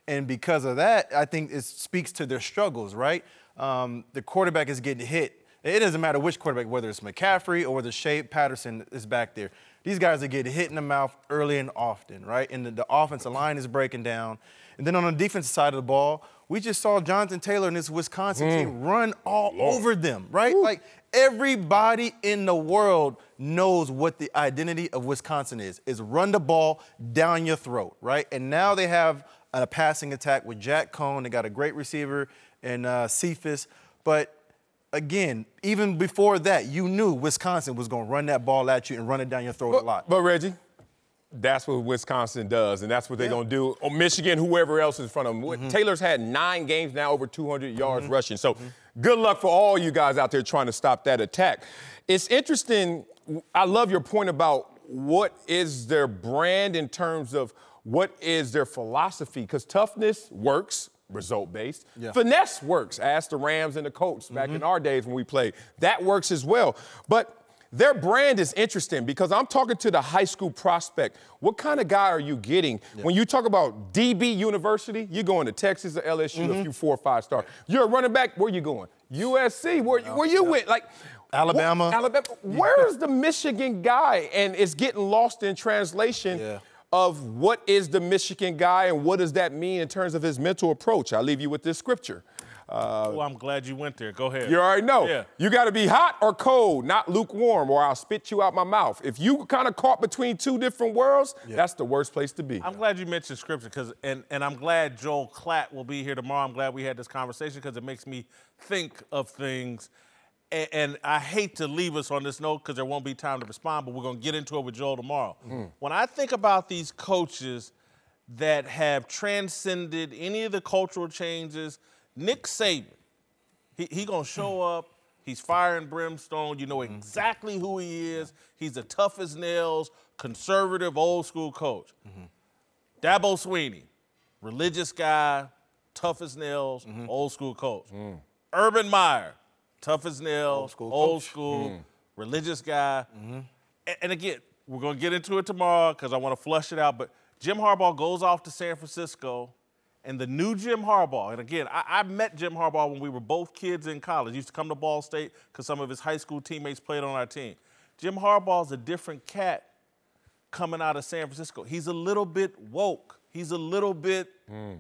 And because of that, I think it speaks to their struggles, right? Um, the quarterback is getting hit. It doesn't matter which quarterback, whether it's McCaffrey or whether Shea Patterson is back there. These guys are getting hit in the mouth early and often, right? And the, the offensive line is breaking down. And then on the defensive side of the ball, we just saw Jonathan Taylor and this Wisconsin mm. team run all Lord. over them, right? Woo. Like, everybody in the world knows what the identity of Wisconsin is, is run the ball down your throat, right? And now they have a passing attack with Jack Cohn. They got a great receiver in uh, Cephas. But, again, even before that, you knew Wisconsin was going to run that ball at you and run it down your throat but, a lot. But, Reggie, that's what Wisconsin does, and that's what they're yeah. going to do. Or Michigan, whoever else is in front of them. Mm-hmm. Taylor's had nine games now, over two hundred yards mm-hmm. rushing. So mm-hmm. good luck for all you guys out there trying to stop that attack. It's interesting. I love your point about what is their brand in terms of what is their philosophy, because toughness works, result-based. Yeah. Finesse works. Ask the Rams and the Colts back mm-hmm. in our days when we played. That works as well. But their brand is interesting because I'm talking to the high school prospect. What kind of guy are you getting? Yeah. When you talk about D B University, you're going to Texas or L S U, mm-hmm. a few four or five star. You're a running back, where you going? U S C, where, where you yeah. went? Like Alabama. What, Alabama. Where's the Michigan guy? And it's getting lost in translation yeah. of what is the Michigan guy and what does that mean in terms of his mental approach. I'll leave you with this scripture. Uh, oh, I'm glad you went there. Go ahead. You already know. Yeah. You got to be hot or cold, not lukewarm, or I'll spit you out my mouth. If you kind of caught between two different worlds, yeah. that's the worst place to be. I'm glad you mentioned scripture, because, and, and I'm glad Joel Klatt will be here tomorrow. I'm glad we had this conversation because it makes me think of things. And, and I hate to leave us on this note because there won't be time to respond, but we're going to get into it with Joel tomorrow. Mm. When I think about these coaches that have transcended any of the cultural changes, Nick Saban, he, he gonna show up, he's fire and brimstone, you know exactly who he is, he's the tough as nails, conservative, old school coach. Mm-hmm. Dabo Swinney, religious guy, tough as nails, mm-hmm. old school coach. Mm. Urban Meyer, tough as nails, old school, old school mm. religious guy. Mm-hmm. And, and again, we're gonna get into it tomorrow because I wanna flush it out, but Jim Harbaugh goes off to San Francisco. And the new Jim Harbaugh, and again, I, I met Jim Harbaugh when we were both kids in college. He used to come to Ball State because some of his high school teammates played on our team. Jim Harbaugh's a different cat coming out of San Francisco. He's a little bit woke. He's a little bit mm.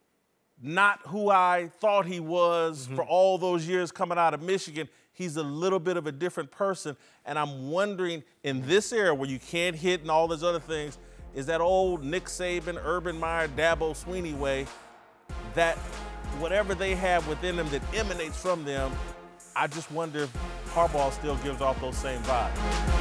not who I thought he was mm-hmm. for all those years coming out of Michigan. He's a little bit of a different person. And I'm wondering, in this era where you can't hit and all those other things, is that old Nick Saban, Urban Meyer, Dabo Swinney way, that whatever they have within them that emanates from them, I just wonder if Harbaugh still gives off those same vibes.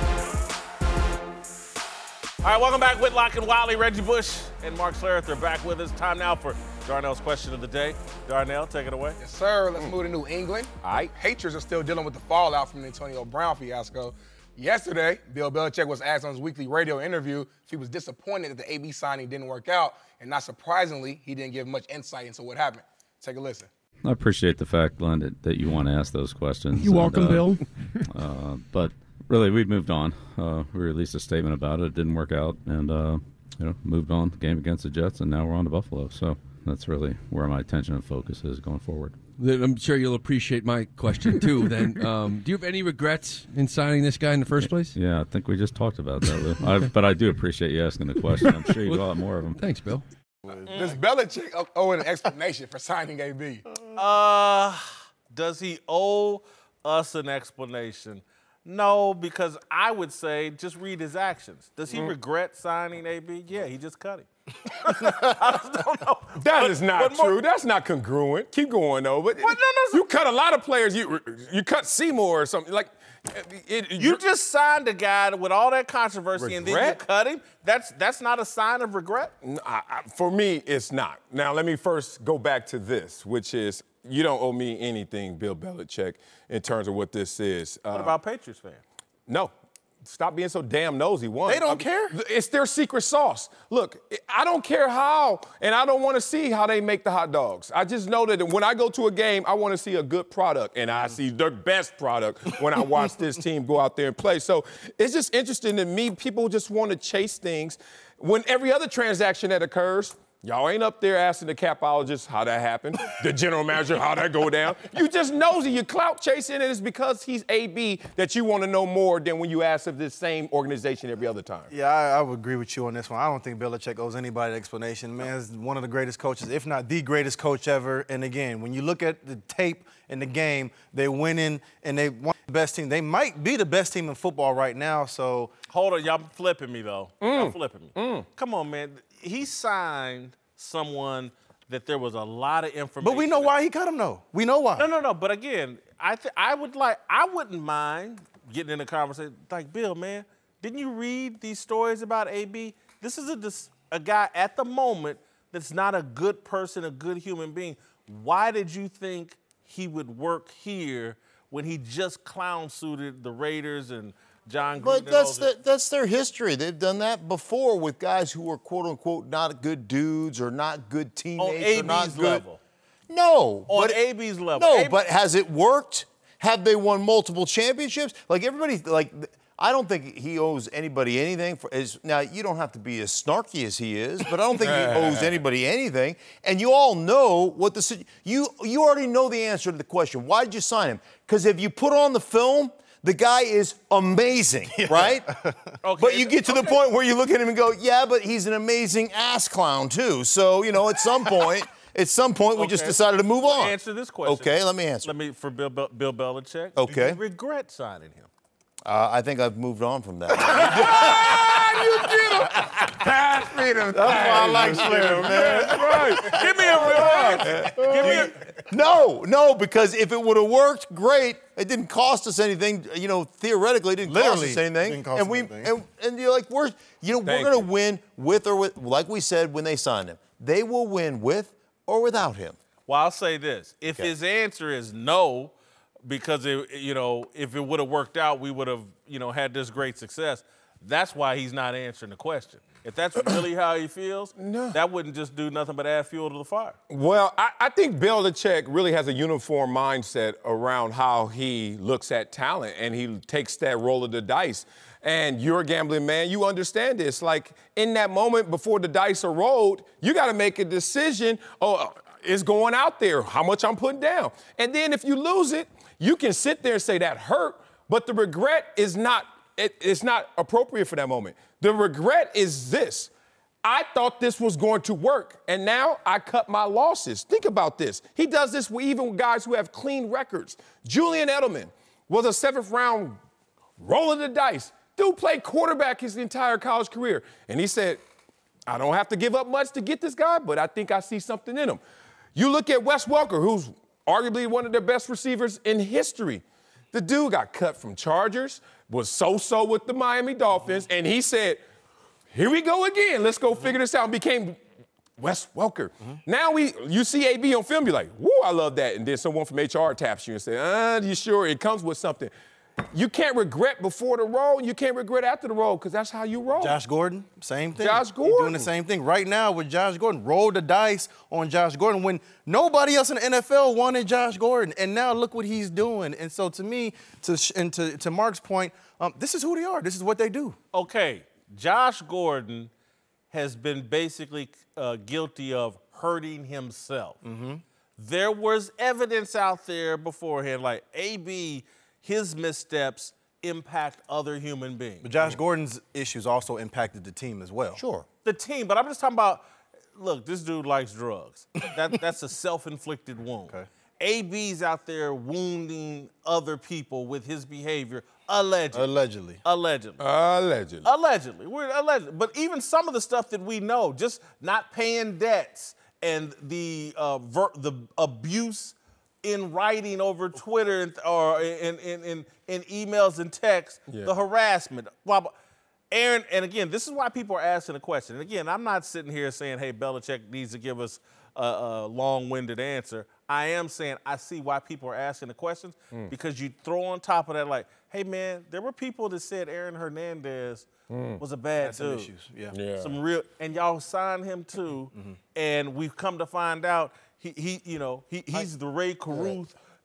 All right, welcome back. Whitlock and Wiley, Reggie Bush, and Mark Schlereth are back with us. Time now for Darnell's question of the day. Darnell, take it away. Yes, sir. Let's mm. move to New England. All right. Patriots are still dealing with the fallout from the Antonio Brown fiasco. Yesterday, Bill Belichick was asked on his weekly radio interview if he was disappointed that the A B signing didn't work out, and not surprisingly, he didn't give much insight into what happened. Take a listen. I appreciate the fact, Glenn, that, that you want to ask those questions. You're welcome, and, uh, Bill. uh, but really, we've moved on. Uh, we released a statement about it. It didn't work out, and uh, you know, moved on. The game against the Jets, and now we're on to Buffalo. So that's really where my attention and focus is going forward. I'm sure you'll appreciate my question, too, then. Um, do you have any regrets in signing this guy in the first place? Yeah, I think we just talked about that, I, but I do appreciate you asking the question. I'm sure you got a lot more of them. Thanks, Bill. Does Belichick owe an explanation for signing A B? Uh, does he owe us an explanation? No, because I would say just read his actions. Does he mm. regret signing A B? Yeah, he just cut him. I just don't know. That but, is not true. More, That's not congruent. Keep going, though. But what? No, no, you cut a lot of players. You you cut Seymour or something. Like it, it, you just signed a guy with all that controversy regret? and then you cut him. That's that's not a sign of regret. I, I, for me, it's not. Now let me first go back to this, which is you don't owe me anything, Bill Belichick, in terms of what this is. What uh, about Patriots fans? No. Stop being so damn nosy. One, they don't I mean, care. It's their secret sauce. Look, I don't care how, and I don't want to see how they make the hot dogs. I just know that when I go to a game, I want to see a good product, and I see the best product when I watch this team go out there and play. So it's just interesting to me. People just want to chase things when every other transaction that occurs, Y'all ain't up there asking the capologist how that happened, the general manager how that go down. You just nosy, you clout chasing, and it's because he's A B that you want to know more than when you ask of this same organization every other time. Yeah, I, I would agree with you on this one. I don't think Belichick owes anybody an explanation. Man, he's one of the greatest coaches, if not the greatest coach ever. And again, when you look at the tape in the game, they winning and they won the best team. They might be the best team in football right now. So hold on, y'all flipping me though. Mm. Y'all flipping me. Mm. Come on, man. He signed someone that there was a lot of information. But we know why he cut him, though. We know why. No, no, no. But again, I th- I would like, I wouldn't mind getting in a conversation like, Bill, man, didn't you read these stories about A B? This is a a guy at the moment that's not a good person, a good human being. Why did you think he would work here when he just clown suited the Raiders and John Gruden? But that's the, that's their history. They've done that before with guys who were quote unquote not good dudes or not good teammates. On A B's or not good. level. No. On but A B's level. No, A B but has it worked? Have they won multiple championships? Like everybody, like I don't think he owes anybody anything. For his, now you don't have to be as snarky as he is, but I don't think he owes anybody anything. And you all know what the you you already know the answer to the question. Why did you sign him? Because if you put on the film, the guy is amazing, right? Okay. But you get to the point where you look at him and go, yeah, but he's an amazing ass clown too. So, you know, at some point, at some point, we Okay. just decided to move on. Answer this question. Okay, let me answer. Let me, for Bill, Bill Belichick. Okay. Do you regret signing him? Uh, I think I've moved on from that. You get him. Pass me them. That's why I like Slater, man. That's right. Give me a real answer. Give me a... No, no, because if it would have worked, great. It didn't cost us anything. You know, theoretically, it didn't Literally, cost us anything. didn't cost and us we anything. and, and you're like, we're you know Thank we're gonna you. win with or with, like we said when they signed him. They will win with or without him. Well, I'll say this. If Okay. his answer is no, because, it, you know, if it would have worked out, we would have, you know, had this great success, that's why he's not answering the question. If that's really how he feels, No. that wouldn't just do nothing but add fuel to the fire. Well, I, I think Belichick really has a uniform mindset around how he looks at talent, and he takes that roll of the dice. And you're a gambling man, you understand this. Like, in that moment before the dice are rolled, you got to make a decision. Oh, it's going out there, how much I'm putting down. And then if you lose it, you can sit there and say that hurt, but the regret is not, it, it's not appropriate for that moment. The regret is this. I thought this was going to work, and now I cut my losses. Think about this. He does this with even guys who have clean records. Julian Edelman was a seventh round roll of the dice. Dude played quarterback his entire college career. And he said, I don't have to give up much to get this guy, but I think I see something in him. You look at Wes Welker, who's arguably one of their best receivers in history. The dude got cut from Chargers, was so-so with the Miami Dolphins, and he said, here we go again. Let's go figure this out. And became Wes Welker. Mm-hmm. Now we, you see A B on film, you're like, woo, I love that. And then someone from H R taps you and says, uh, you sure? It comes with something. You can't regret before the roll, and you can't regret after the roll, because that's how you roll. Josh Gordon, same thing. Josh He's Gordon. doing the same thing right now with Josh Gordon. Roll the dice on Josh Gordon when nobody else in the N F L wanted Josh Gordon. And now look what he's doing. And so to me, to and to, to Mark's point, um, this is who they are. This is what they do. Okay, Josh Gordon has been basically uh, guilty of hurting himself. Mm-hmm. There was evidence out there beforehand, like A B, his missteps impact other human beings. But Josh Gordon's issues also impacted the team as well. Sure. The team, but I'm just talking about, look, this dude likes drugs. That, that's a self-inflicted wound. Okay. A B's out there wounding other people with his behavior, allegedly. Allegedly. Allegedly. Allegedly. Allegedly. We're allegedly. But even some of the stuff that we know, just not paying debts and the uh, ver- the abuse in writing over Twitter and, or in, in, in, in emails and texts, Yeah. the harassment. Blah, blah. Aaron, and again, this is why people are asking the question. And again, I'm not sitting here saying, hey, Belichick needs to give us a, a long-winded answer. I am saying I see why people are asking the questions Mm. because you throw on top of that like, hey, man, there were people that said Aaron Hernandez Mm. was a bad Had some dude. issues, yeah. Yeah. Some real, and y'all signed him too, Mm-hmm. and we've come to find out he, he you know, he, he's the Ray Caruth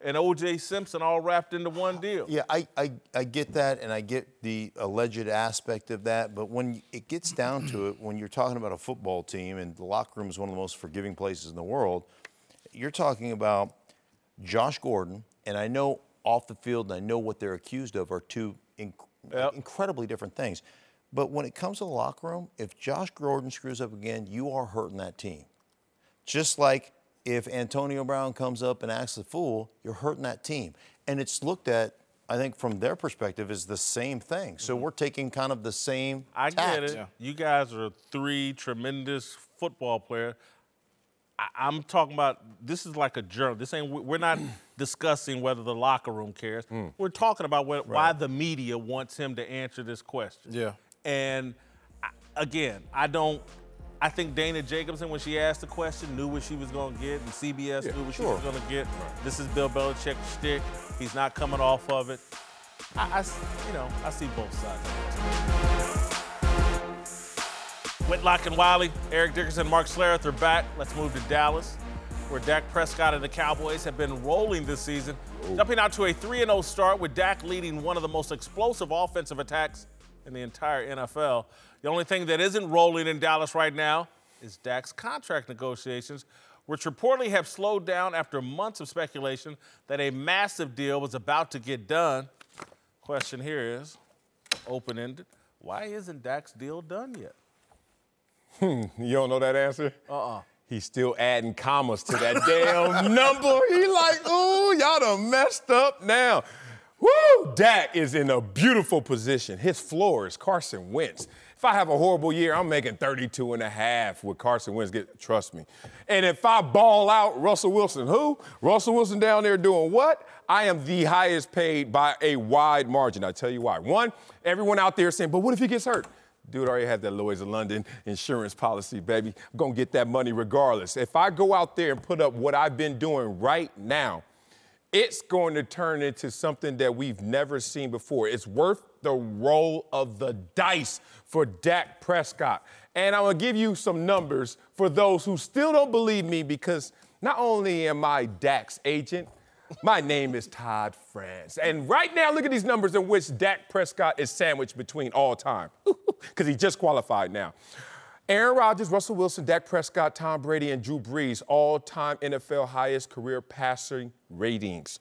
and O J Simpson all wrapped into one deal. Yeah, I, I, I get that, and I get the alleged aspect of that, but when it gets down to it, when you're talking about a football team, and the locker room is one of the most forgiving places in the world, you're talking about Josh Gordon, and I know off the field, and I know what they're accused of are two inc- yep. incredibly different things. But when it comes to the locker room, if Josh Gordon screws up again, you are hurting that team. Just like if Antonio Brown comes up and acts a fool, you're hurting that team. And it's looked at, I think, from their perspective, as the same thing. So we're taking kind of the same I tact. get it. Yeah. You guys are three tremendous football players. I, I'm talking about, this is like a journal. This ain't, we're not discussing whether the locker room cares. Mm. We're talking about what, right. why the media wants him to answer this question. Yeah. And I, again, I don't, I think Dana Jacobson, when she asked the question, knew what she was going to get, and C B S yeah, knew what sure. she was going to get. Right. This is Bill Belichick's shtick. He's not coming off of it. I, I, you know, I see both sides. Whitlock and Wiley, Eric Dickerson, Mark Schlereth are back. Let's move to Dallas, where Dak Prescott and the Cowboys have been rolling this season, Ooh. jumping out to a three and oh start with Dak leading one of the most explosive offensive attacks in the entire N F L. The only thing that isn't rolling in Dallas right now is Dak's contract negotiations, which reportedly have slowed down after months of speculation that a massive deal was about to get done. Question here is, open-ended, why isn't Dak's deal done yet? Hmm, you don't know that answer? Uh-uh. He's still adding commas to that damn number. He like, ooh, y'all done messed up now. Woo! Dak is in a beautiful position. His floor is Carson Wentz. If I have a horrible year, I'm making thirty-two and a half with Carson Wentz. Get, trust me. And if I ball out, Russell Wilson, who? Russell Wilson down there doing what? I am the highest paid by a wide margin. I'll tell you why. One, everyone out there saying, but what if he gets hurt? Dude already had that Lloyd's of London insurance policy, baby. I'm going to get that money regardless. If I go out there and put up what I've been doing right now, it's going to turn into something that we've never seen before. It's worth the roll of the dice for Dak Prescott. And I'm going to give you some numbers for those who still don't believe me, because not only am I Dak's agent, my name is Todd France. And right now, look at these numbers in which Dak Prescott is sandwiched between all time, because he just qualified now. Aaron Rodgers, Russell Wilson, Dak Prescott, Tom Brady, and Drew Brees, all-time N F L highest career passing ratings.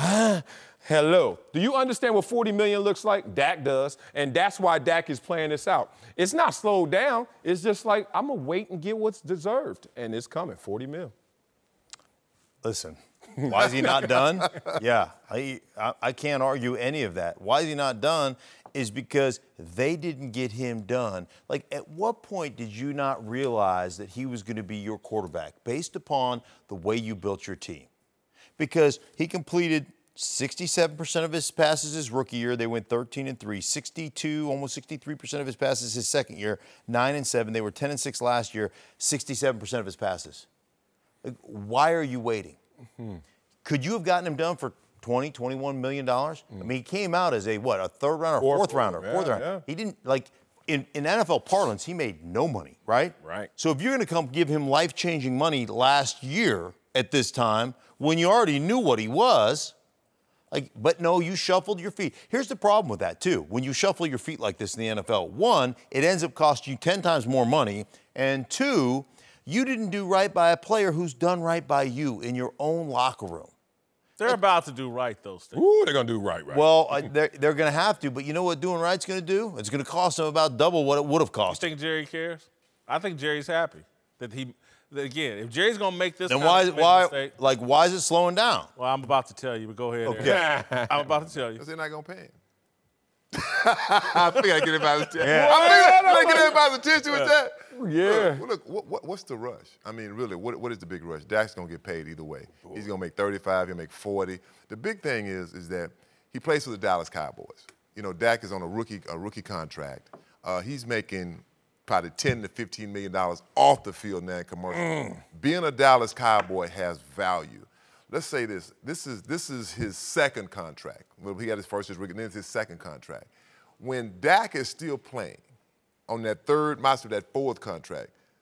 Hello. Do you understand what forty million looks like? Dak does, and that's why Dak is playing this out. It's not slowed down. It's just like, I'm going to wait and get what's deserved, and it's coming, forty mil. Listen, why is he not done? Yeah, I, I, I can't argue any of that. Why is he not done is because they didn't get him done. Like, at what point did you not realize that he was going to be your quarterback based upon the way you built your team? Because he completed sixty-seven percent of his passes his rookie year. They went thirteen and three. sixty-two, almost sixty-three percent of his passes his second year. nine and seven. They were ten and six last year. sixty-seven percent of his passes. Like, why are you waiting? Mm-hmm. Could you have gotten him done for twenty, twenty-one million dollars? Mm. I mean, he came out as a, what, a third rounder, fourth, fourth rounder, yeah, fourth rounder. Yeah. He didn't, like, in, in N F L parlance, he made no money, right? Right. So if you're going to come give him life-changing money last year at this time, when you already knew what he was, like, but no, you shuffled your feet. Here's the problem with that, too. When you shuffle your feet like this in the N F L, one, it ends up costing you ten times more money, and two, you didn't do right by a player who's done right by you in your own locker room. They're like, about to do right, those things. Ooh, they're going to do right, right. Well, uh, they're, they're going to have to, but you know what doing right's going to do? It's going to cost them about double what it would have cost. You think Jerry cares? I think Jerry's happy that he, that again, if Jerry's going to make this then kind why, of why, mistake. Like, why is it slowing down? Well, I'm about to tell you, but go ahead. Okay. I'm about to tell you. Because they're not going to pay him. I think I get everybody's attention. Yeah. I think I get everybody's attention with that. Yeah. Look, look what, what, what's the rush? I mean, really, what, what is the big rush? Dak's going to get paid either way. He's going to make thirty-five, he'll make forty. The big thing is, is that he plays for the Dallas Cowboys. You know, Dak is on a rookie, a rookie contract. Uh, he's making probably ten to fifteen million dollars off the field now in commercial. Mm. Being a Dallas Cowboy has value. Let's say this. This is this is his second contract. Well, he got his first, his rookie, then it's his second contract. When Dak is still playing on that third, master that fourth contract,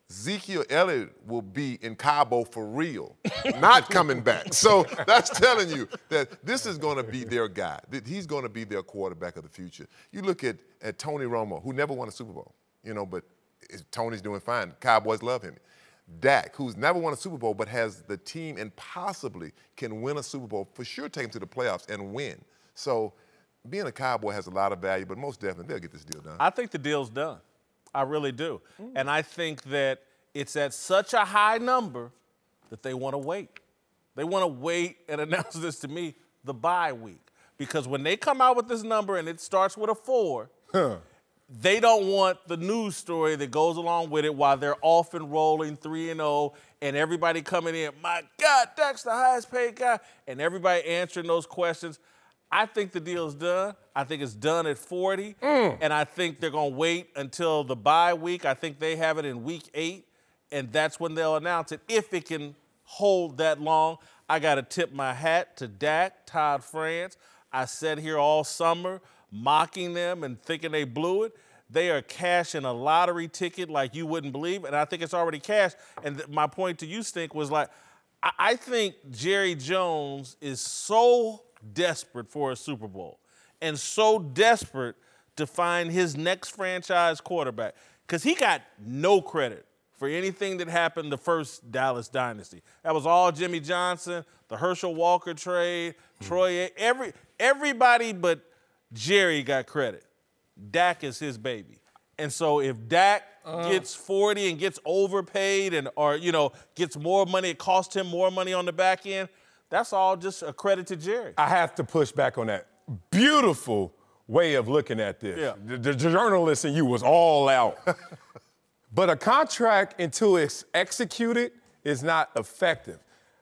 Ezekiel Elliott will be in Cabo for real, not coming back. So that's telling you that this is going to be their guy. That he's going to be their quarterback of the future. You look at, at Tony Romo, who never won a Super Bowl, you know, but Tony's doing fine. Cowboys love him. Dak, who's never won a Super Bowl but has the team and possibly can win a Super Bowl, for sure take him to the playoffs and win. So being a Cowboy has a lot of value, but most definitely they'll get this deal done. I think the deal's done. I really do. Mm. And I think that it's at such a high number that they want to wait. They want to wait and announce this to me the bye week. Because when they come out with this number and it starts with a four, huh. they don't want the news story that goes along with it while they're off and rolling three and oh and everybody coming in, my God, Dak's the highest paid guy, and everybody answering those questions. I think the deal's done. I think it's done at forty, mm. and I think they're going to wait until the bye week. I think they have it in week eight, and that's when they'll announce it, if it can hold that long. I got to tip my hat to Dak, Todd France. I sat here all summer mocking them and thinking they blew it. They are cashing a lottery ticket like you wouldn't believe, and I think it's already cashed. And th- my point to you, Stink, was like, I, I think Jerry Jones is so desperate for a Super Bowl and so desperate to find his next franchise quarterback because he got no credit for anything that happened the first Dallas dynasty. That was all Jimmy Johnson, the Herschel Walker trade, mm. Troy, every everybody but Jerry got credit. Dak is his baby. And so if Dak uh. gets forty and gets overpaid and or, you know, gets more money, it costs him more money on the back end, that's all just a credit to Jerry. I have to push back on that. Beautiful way of looking at this. Yeah. The, the journalist in you was all out. But a contract, until it's executed, is not effective.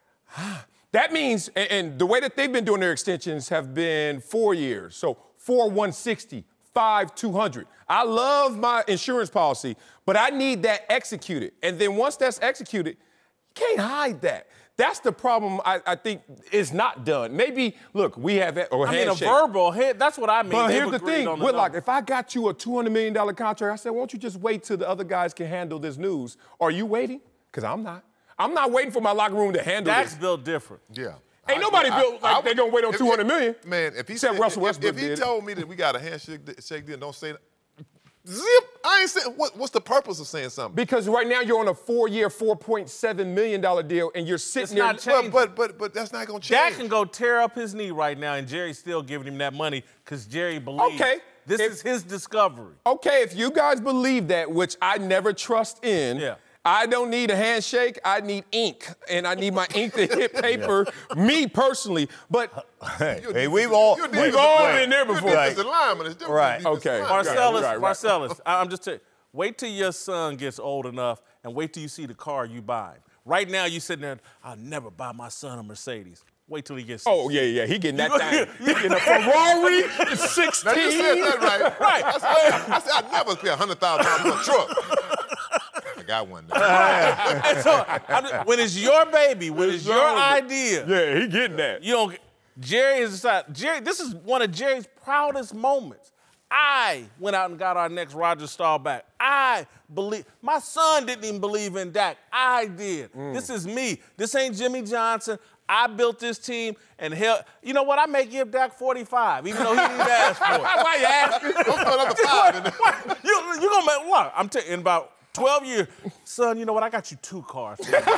That means, and, and the way that they've been doing their extensions have been four years. So four, one sixty, five, two hundred. I love my insurance policy, but I need that executed. And then once that's executed, you can't hide that. That's the problem I, I think is not done. Maybe, look, we have that, or I handshake. mean, a verbal hit, that's what I mean. But They've here's the thing, the Whitlock, number. if I got you a two hundred million dollars contract, I said, why don't you just wait till the other guys can handle this news? Are you waiting? Because I'm not. I'm not waiting for my locker room to handle Dak's this. built different. Yeah. Ain't nobody I, built like I, they're going to wait on if, two hundred million dollars. Man, if he, Except said, Russell if, Westbrook if he did. told me that we got a handshake shake deal, don't say that. Zip! I ain't saying, what, what's the purpose of saying something? Because right now you're on a four-year, four point seven million dollars deal, and you're sitting It's there. not changing. But, but, but, but that's not going to change. Dak can go tear up his knee right now, and Jerry's still giving him that money because Jerry believes Okay. this if, is his discovery. Okay, if you guys believe that, which I never trust in, yeah. I don't need a handshake. I need ink, and I need my ink to hit paper. Me personally, but hey, hey we've all we've all been there before. Right. Lineman. It's right. Okay. Marcellus, right, right. Marcellus, I'm just telling you, wait till your son gets old enough, and wait till you see the car you buy. Right now, you sitting there, I'll never buy my son a Mercedes. Wait till he gets. Oh yeah, yeah, he getting that thing. He getting a Ferrari sixteen. Now you said that right. Right. I said, I said I'd never pay a hundred thousand dollars for a truck. I got one now. so, I'm, when it's your baby, when it's your idea. Yeah, he getting that. You don't. Jerry is decided. Jerry, this is one of Jerry's proudest moments. I went out and got our next Roger Staubach. I believe. My son didn't even believe in Dak. I did. Mm. This is me. This ain't Jimmy Johnson. I built this team, and hell, you know what? I may give Dak forty-five, even though he didn't ask for it. Why you asking? I'm putting up a five in there. What? You, you gonna make what? I'm telling you, in about twelve years, son, you know what? I got you two cars.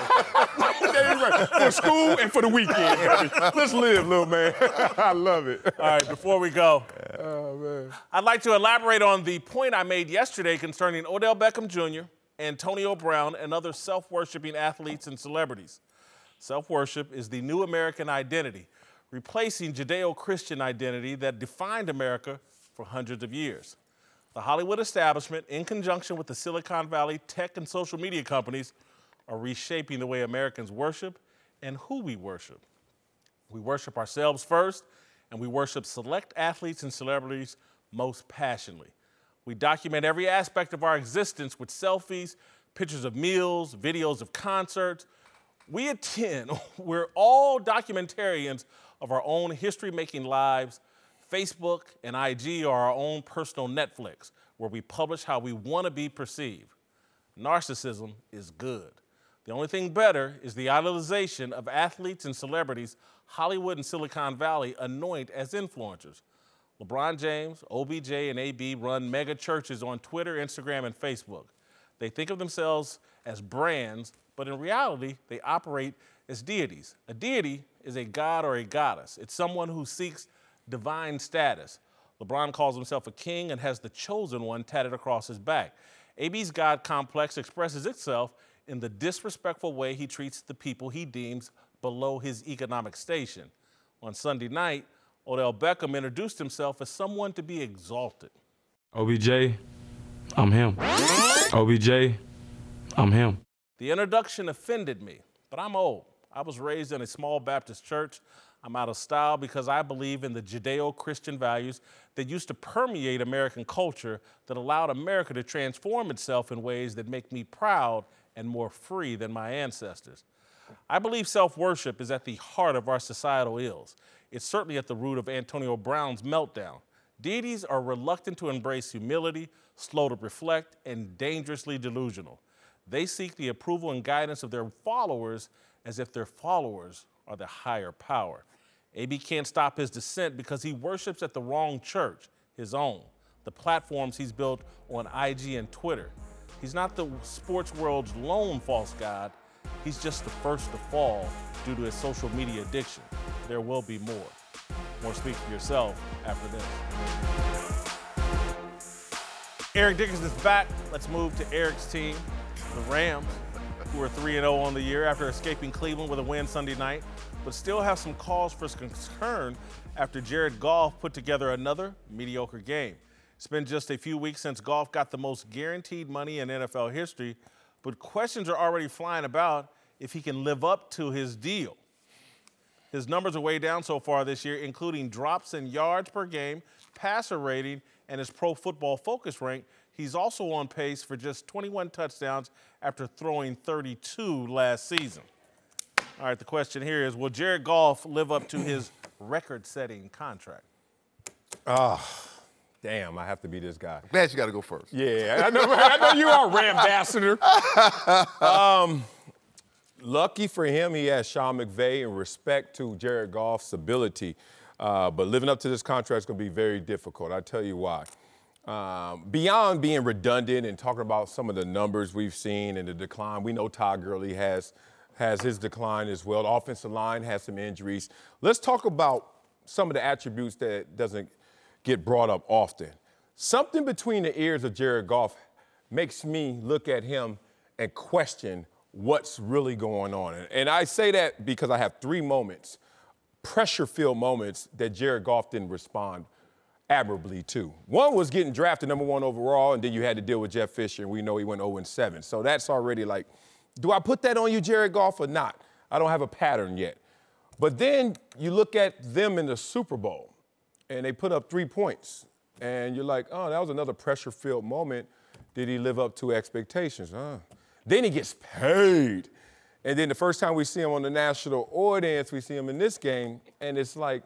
For school and for the weekend. Let's live, little man. I love it. All right, before we go, oh, man. I'd like to elaborate on the point I made yesterday concerning Odell Beckham Junior, Antonio Brown, and other self-worshiping athletes and celebrities. Self-worship is the new American identity, replacing Judeo-Christian identity that defined America for hundreds of years. The Hollywood establishment, in conjunction with the Silicon Valley tech and social media companies, are reshaping the way Americans worship and who we worship. We worship ourselves first, and we worship select athletes and celebrities most passionately. We document every aspect of our existence with selfies, pictures of meals, videos of concerts. We attend, we're all documentarians of our own history-making lives. Facebook and I G are our own personal Netflix, where we publish how we want to be perceived. Narcissism is good. The only thing better is the idolization of athletes and celebrities Hollywood and Silicon Valley anoint as influencers. LeBron James, O B J, and A B run mega churches on Twitter, Instagram, and Facebook. They think of themselves as brands, but in reality, they operate as deities. A deity is a god or a goddess. It's someone who seeks divine status. LeBron calls himself a king and has the chosen one tatted across his back. A B's God complex expresses itself in the disrespectful way he treats the people he deems below his economic station. On Sunday night, Odell Beckham introduced himself as someone to be exalted. O B J, I'm him. O B J, I'm him. The introduction offended me, but I'm old. I was raised in a small Baptist church. I'm out of style because I believe in the Judeo-Christian values that used to permeate American culture that allowed America to transform itself in ways that make me proud and more free than my ancestors. I believe self-worship is at the heart of our societal ills. It's certainly at the root of Antonio Brown's meltdown. Deities are reluctant to embrace humility, slow to reflect, and dangerously delusional. They seek the approval and guidance of their followers as if their followers are the higher power. A B can't stop his descent because he worships at the wrong church, his own, the platforms he's built on I G and Twitter. He's not the sports world's lone false god. He's just the first to fall due to his social media addiction. There will be more. More Speak for Yourself after this. Eric Dickerson is back. Let's move to Eric's team, the Rams, who are three and oh on the year after escaping Cleveland with a win Sunday night, but still have some cause for concern after Jared Goff put together another mediocre game. It's been just a few weeks since Goff got the most guaranteed money in N F L history, but questions are already flying about if he can live up to his deal. His numbers are way down so far this year, including drops in yards per game, passer rating, and his Pro Football Focus rank. He's also on pace for just twenty-one touchdowns after throwing thirty-two last season. All right, the question here is, will Jared Goff live up to his record-setting contract? Ah. Oh. Damn, I have to be this guy. Glad you got to go first. Yeah, I know, I know you are, Ram ambassador. um, lucky for him, he has Sean McVay in respect to Jared Goff's ability. Uh, but living up to this contract is going to be very difficult. I'll tell you why. Um, beyond being redundant and talking about some of the numbers we've seen and the decline, we know Todd Gurley has, has his decline as well. The offensive line has some injuries. Let's talk about some of the attributes that doesn't get brought up often. Something between the ears of Jared Goff makes me look at him and question what's really going on. And I say that because I have three moments, pressure-filled moments, that Jared Goff didn't respond admirably to. One was getting drafted number one overall, and then you had to deal with Jeff Fisher, and we know he went oh and seven. So that's already like, do I put that on you, Jared Goff, or not? I don't have a pattern yet. But then you look at them in the Super Bowl, and they put up three points. And you're like, oh, that was another pressure-filled moment. Did he live up to expectations? Huh? Then he gets paid. And then the first time we see him on the national audience, we see him in this game, and it's like,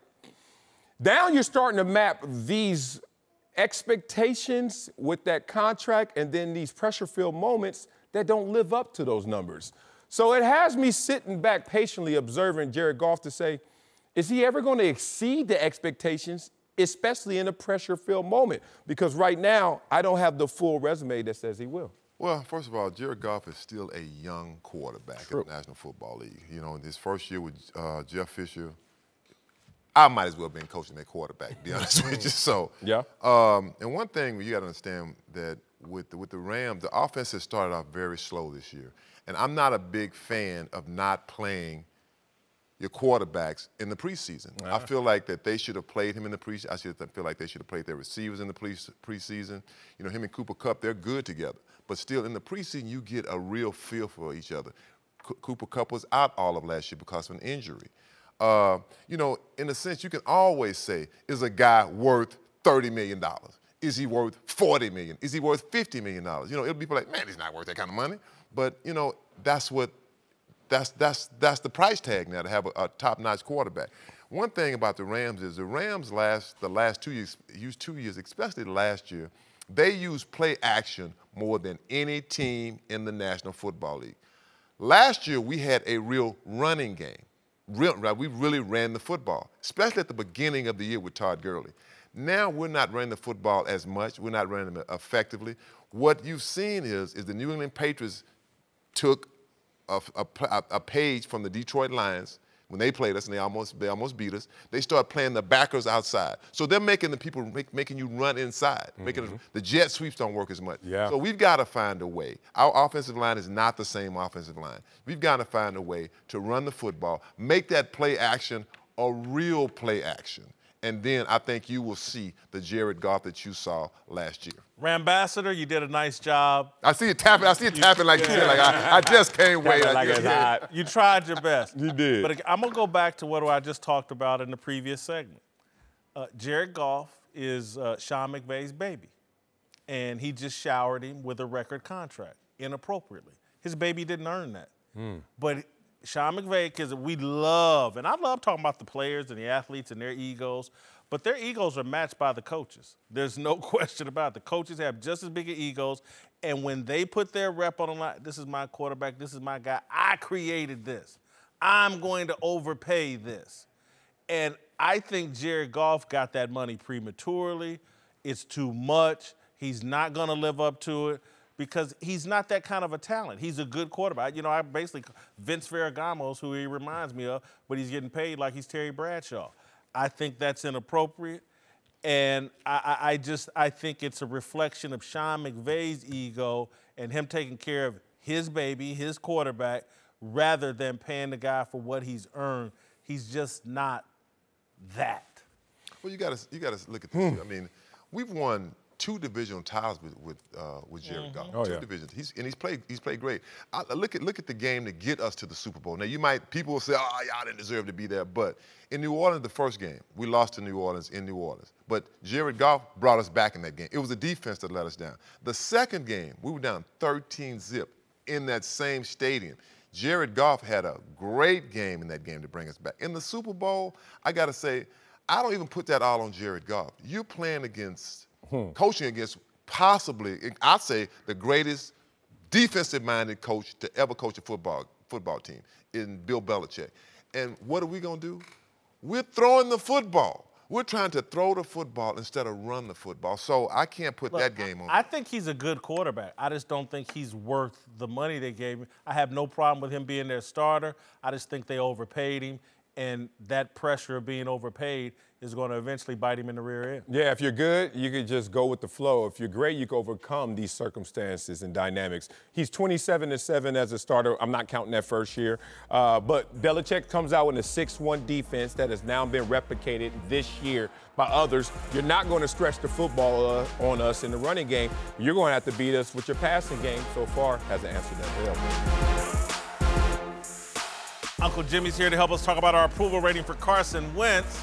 now you're starting to map these expectations with that contract and then these pressure-filled moments that don't live up to those numbers. So it has me sitting back patiently observing Jared Goff to say, is he ever going to exceed the expectations, especially in a pressure-filled moment? Because right now, I don't have the full resume that says he will. Well, first of all, Jared Goff is still a young quarterback True. in the National Football League. You know, in his first year with uh, Jeff Fisher, I might as well have been coaching that quarterback, to be honest with you. So, yeah. Um, and one thing you got to understand that with the, with the Rams, the offense has started off very slow this year. And I'm not a big fan of not playing your quarterbacks in the preseason. Uh-huh. I feel like that they should have played him in the preseason. I should feel like they should have played their receivers in the pre- preseason. You know, him and Cooper Kupp, they're good together. But still, in the preseason, you get a real feel for each other. C- Cooper Kupp was out all of last year because of an injury. Uh, you know, in a sense, you can always say, is a guy worth thirty million dollars? Is he worth forty million dollars? Is he worth fifty million dollars? You know, it'll be like, man, he's not worth that kind of money. But, you know, that's what That's that's that's the price tag now to have a, a top-notch quarterback. One thing about the Rams is the Rams last the last two years, used two years, especially the last year, they use play action more than any team in the National Football League. Last year, we had a real running game. Real, right? We really ran the football, especially at the beginning of the year with Todd Gurley. Now we're not running the football as much. We're not running it effectively. What you've seen is, is the New England Patriots took a, a, a page from the Detroit Lions when they played us, and they almost they almost beat us. They start playing the backers outside. So they're making the people make, making you run inside. Mm-hmm. Making the jet sweeps don't work as much. Yeah. So we've got to find a way. Our offensive line is not the same offensive line. We've got to find a way to run the football, make that play action a real play action. And then I think you will see the Jared Goff that you saw last year. Rambassador, you did a nice job. I see you tapping. I see you tapping like yeah. you did. Like I, I just can't wait. Like it's hot. You tried your best. You did. But I'm gonna go back to what I just talked about in the previous segment. Uh, Jared Goff is uh, Sean McVay's baby, and he just showered him with a record contract inappropriately. His baby didn't earn that. Mm. But Sean McVay, because we love, and I love talking about the players and the athletes and their egos, but their egos are matched by the coaches. There's no question about it. The coaches have just as big of egos, and when they put their rep on the line, this is my quarterback, this is my guy, I created this. I'm going to overpay this. And I think Jared Goff got that money prematurely. It's too much. He's not going to live up to it, because he's not that kind of a talent. He's a good quarterback. You know, I basically, Vince Ferragamo's who he reminds me of, but he's getting paid like he's Terry Bradshaw. I think that's inappropriate. And I, I just, I think it's a reflection of Sean McVay's ego and him taking care of his baby, his quarterback, rather than paying the guy for what he's earned. He's just not that. Well, you got to, you got to look at this. Hmm. I mean, we've won two divisional titles with with, uh, with Jared Goff. Oh, two yeah. divisions. He's and he's played he's played great. I, look at look at the game to get us to the Super Bowl. Now you might people will say, oh, y'all didn't deserve to be there, but in New Orleans, the first game we lost to New Orleans in New Orleans, but Jared Goff brought us back in that game. It was the defense that let us down. The second game we were down thirteen zip in that same stadium. Jared Goff had a great game in that game to bring us back. In the Super Bowl, I got to say, I don't even put that all on Jared Goff. You're playing against. Hmm. Coaching against possibly, I'd say, the greatest defensive-minded coach to ever coach a football football team in Bill Belichick. And what are we going to do? We're throwing the football. We're trying to throw the football instead of run the football. So I can't put Look, that game on. I think he's a good quarterback. I just don't think he's worth the money they gave him. I have no problem with him being their starter. I just think they overpaid him. And that pressure of being overpaid is going to eventually bite him in the rear end. Yeah, if you're good, you can just go with the flow. If you're great, you can overcome these circumstances and dynamics. He's twenty-seven and seven as a starter. I'm not counting that first year. Uh, but Belichick comes out with a six one defense that has now been replicated this year by others. You're not going to stretch the football uh, on us in the running game. You're going to have to beat us with your passing game. So far, hasn't answered that bell. Uncle Jimmy's here to help us talk about our approval rating for Carson Wentz.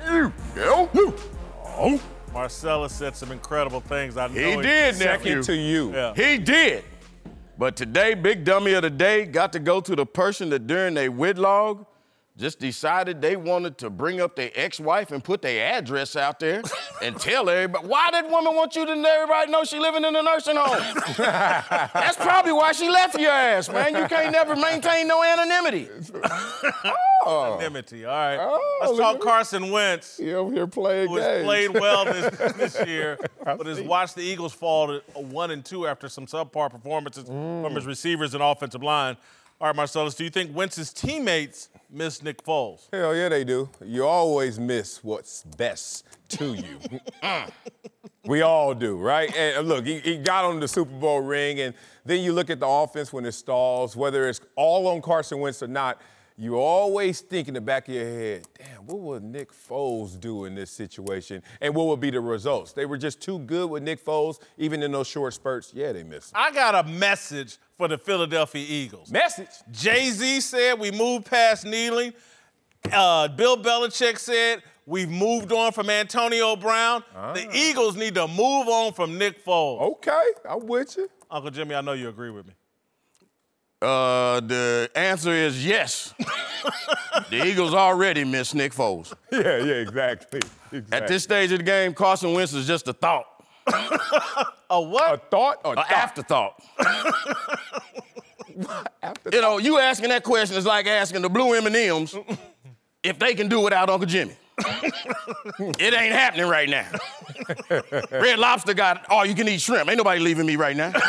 Oh. Marcellus said some incredible things. I know he did, Second nephew. to you. Yeah. He did. But today, big dummy of the day got to go to the person that during their widlog just decided they wanted to bring up their ex-wife and put their address out there and tell everybody. Why did woman want you to let everybody know she living in a nursing home? That's probably why she left your ass, man. You can't never maintain no anonymity. Oh. Anonymity, all right. Oh, Let's talk Carson Wentz. He over here playing who games. has played well this, this year, but has watched the Eagles fall to one and two after some subpar performances mm. from his receivers and offensive line. All right, Marcellus, do you think Wentz's teammates miss Nick Foles? Hell yeah, they do. You always miss what's best to you. We all do, right? And look, he, he got on the Super Bowl ring, and then you look at the offense when it stalls, whether it's all on Carson Wentz or not, you always think in the back of your head, damn, what would Nick Foles do in this situation? And what would be the results? They were just too good with Nick Foles, even in those short spurts. Yeah, they missed him. I got a message for the Philadelphia Eagles. Message? Jay-Z said we moved past kneeling. Uh, Bill Belichick said we've moved on from Antonio Brown. Ah. The Eagles need to move on from Nick Foles. Okay, I'm with you. Uncle Jimmy, I know you agree with me. Uh, the answer is yes. The Eagles already miss Nick Foles. Yeah, yeah, exactly. exactly. At this stage of the game, Carson Wentz is just a thought. A what? A thought or An thought? afterthought. Afterthought. You know, you asking that question is like asking the Blue M and M's if they can do without Uncle Jimmy. It ain't happening right now. Red Lobster got all you can eat shrimp. Ain't nobody leaving me right now.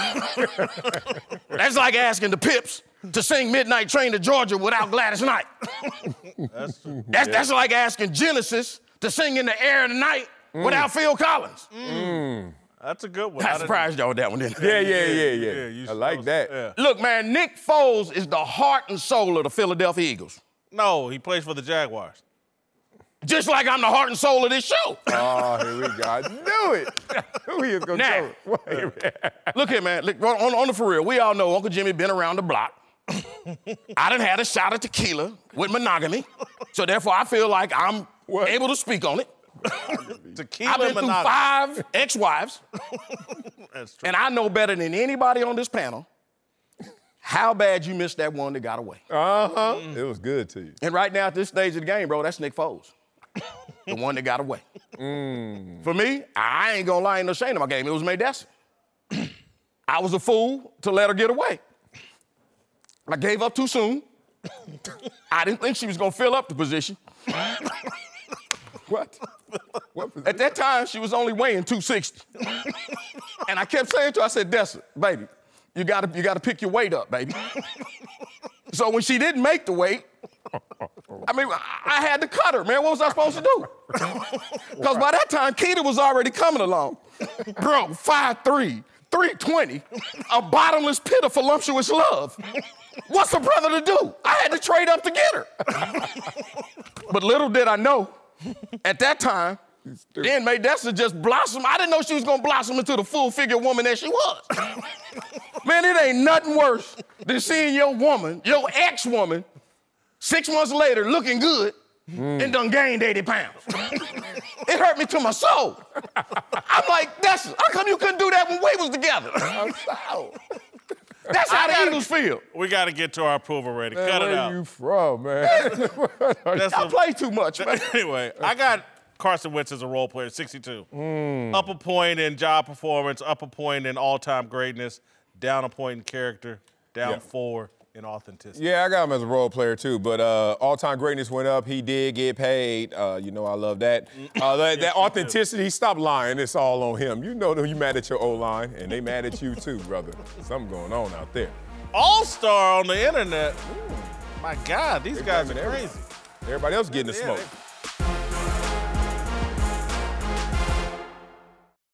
That's like asking the Pips to sing Midnight Train to Georgia without Gladys Knight. That's true. That's, that's like asking Genesis to sing In the Air of the Night mm. without Phil Collins. Mm. That's a good one. I surprised y'all with that one, didn't I? Yeah, yeah, yeah, yeah. yeah you I like that. Yeah. Look, man, Nick Foles is the heart and soul of the Philadelphia Eagles. No, he plays for the Jaguars. Just like I'm the heart and soul of this show. Oh, here we go. I knew it. Who he is going to Now, tell look here, man. Look, on, on the for real, we all know Uncle Jimmy been around the block. I done had a shot of tequila with monogamy, so therefore I feel like I'm what? able to speak on it. Tequila I've been monogamy. through five ex-wives, That's true. and I know better than anybody on this panel how bad you missed that one that got away. Uh-huh. Mm. It was good to you. And right now at this stage of the game, bro, that's Nick Foles. The one that got away. Mm. For me, I ain't gonna lie, ain't no shame in my game. It was Mae Destin. I was a fool to let her get away. I gave up too soon. I didn't think she was gonna fill up the position. What? What At that time, she was only weighing two sixty. And I kept saying to her, I said, Destin, baby, you gotta, you gotta pick your weight up, baby. So when she didn't make the weight, I mean, I had to cut her, man. What was I supposed to do? Because by that time, Keita was already coming along. Bro, five three, three twenty, a bottomless pit of voluptuous love. What's a brother to do? I had to trade up to get her. But little did I know, at that time, then Mae Destin just blossomed. I didn't know she was gonna blossom into the full-figure woman that she was. Man, it ain't nothing worse than seeing your woman, your ex-woman, six months later looking good mm. and done gained eighty pounds. It hurt me to my soul. I'm like, Destin, how come you couldn't do that when we was together? I'm sour. That's how the Eagles feel. We got to get to our approval rating. Man, Cut it where out. Where you from, man? That's I play too much, man. Anyway, I got Carson Wentz as a role player, sixty-two. Mm. Up a point in job performance, up a point in all-time greatness, down a point in character, down yeah. four in authenticity. Yeah, I got him as a role player too, but uh, all-time greatness went up. He did get paid. Uh, you know I love that. Uh, that, yes, that authenticity, stop lying. It's all on him. You know that you mad at your O-line, and they mad at you too, brother. Something going on out there. All-star on the internet. Ooh, my God, these They're guys are blaming crazy. Everybody else getting the Yeah, smoke. they-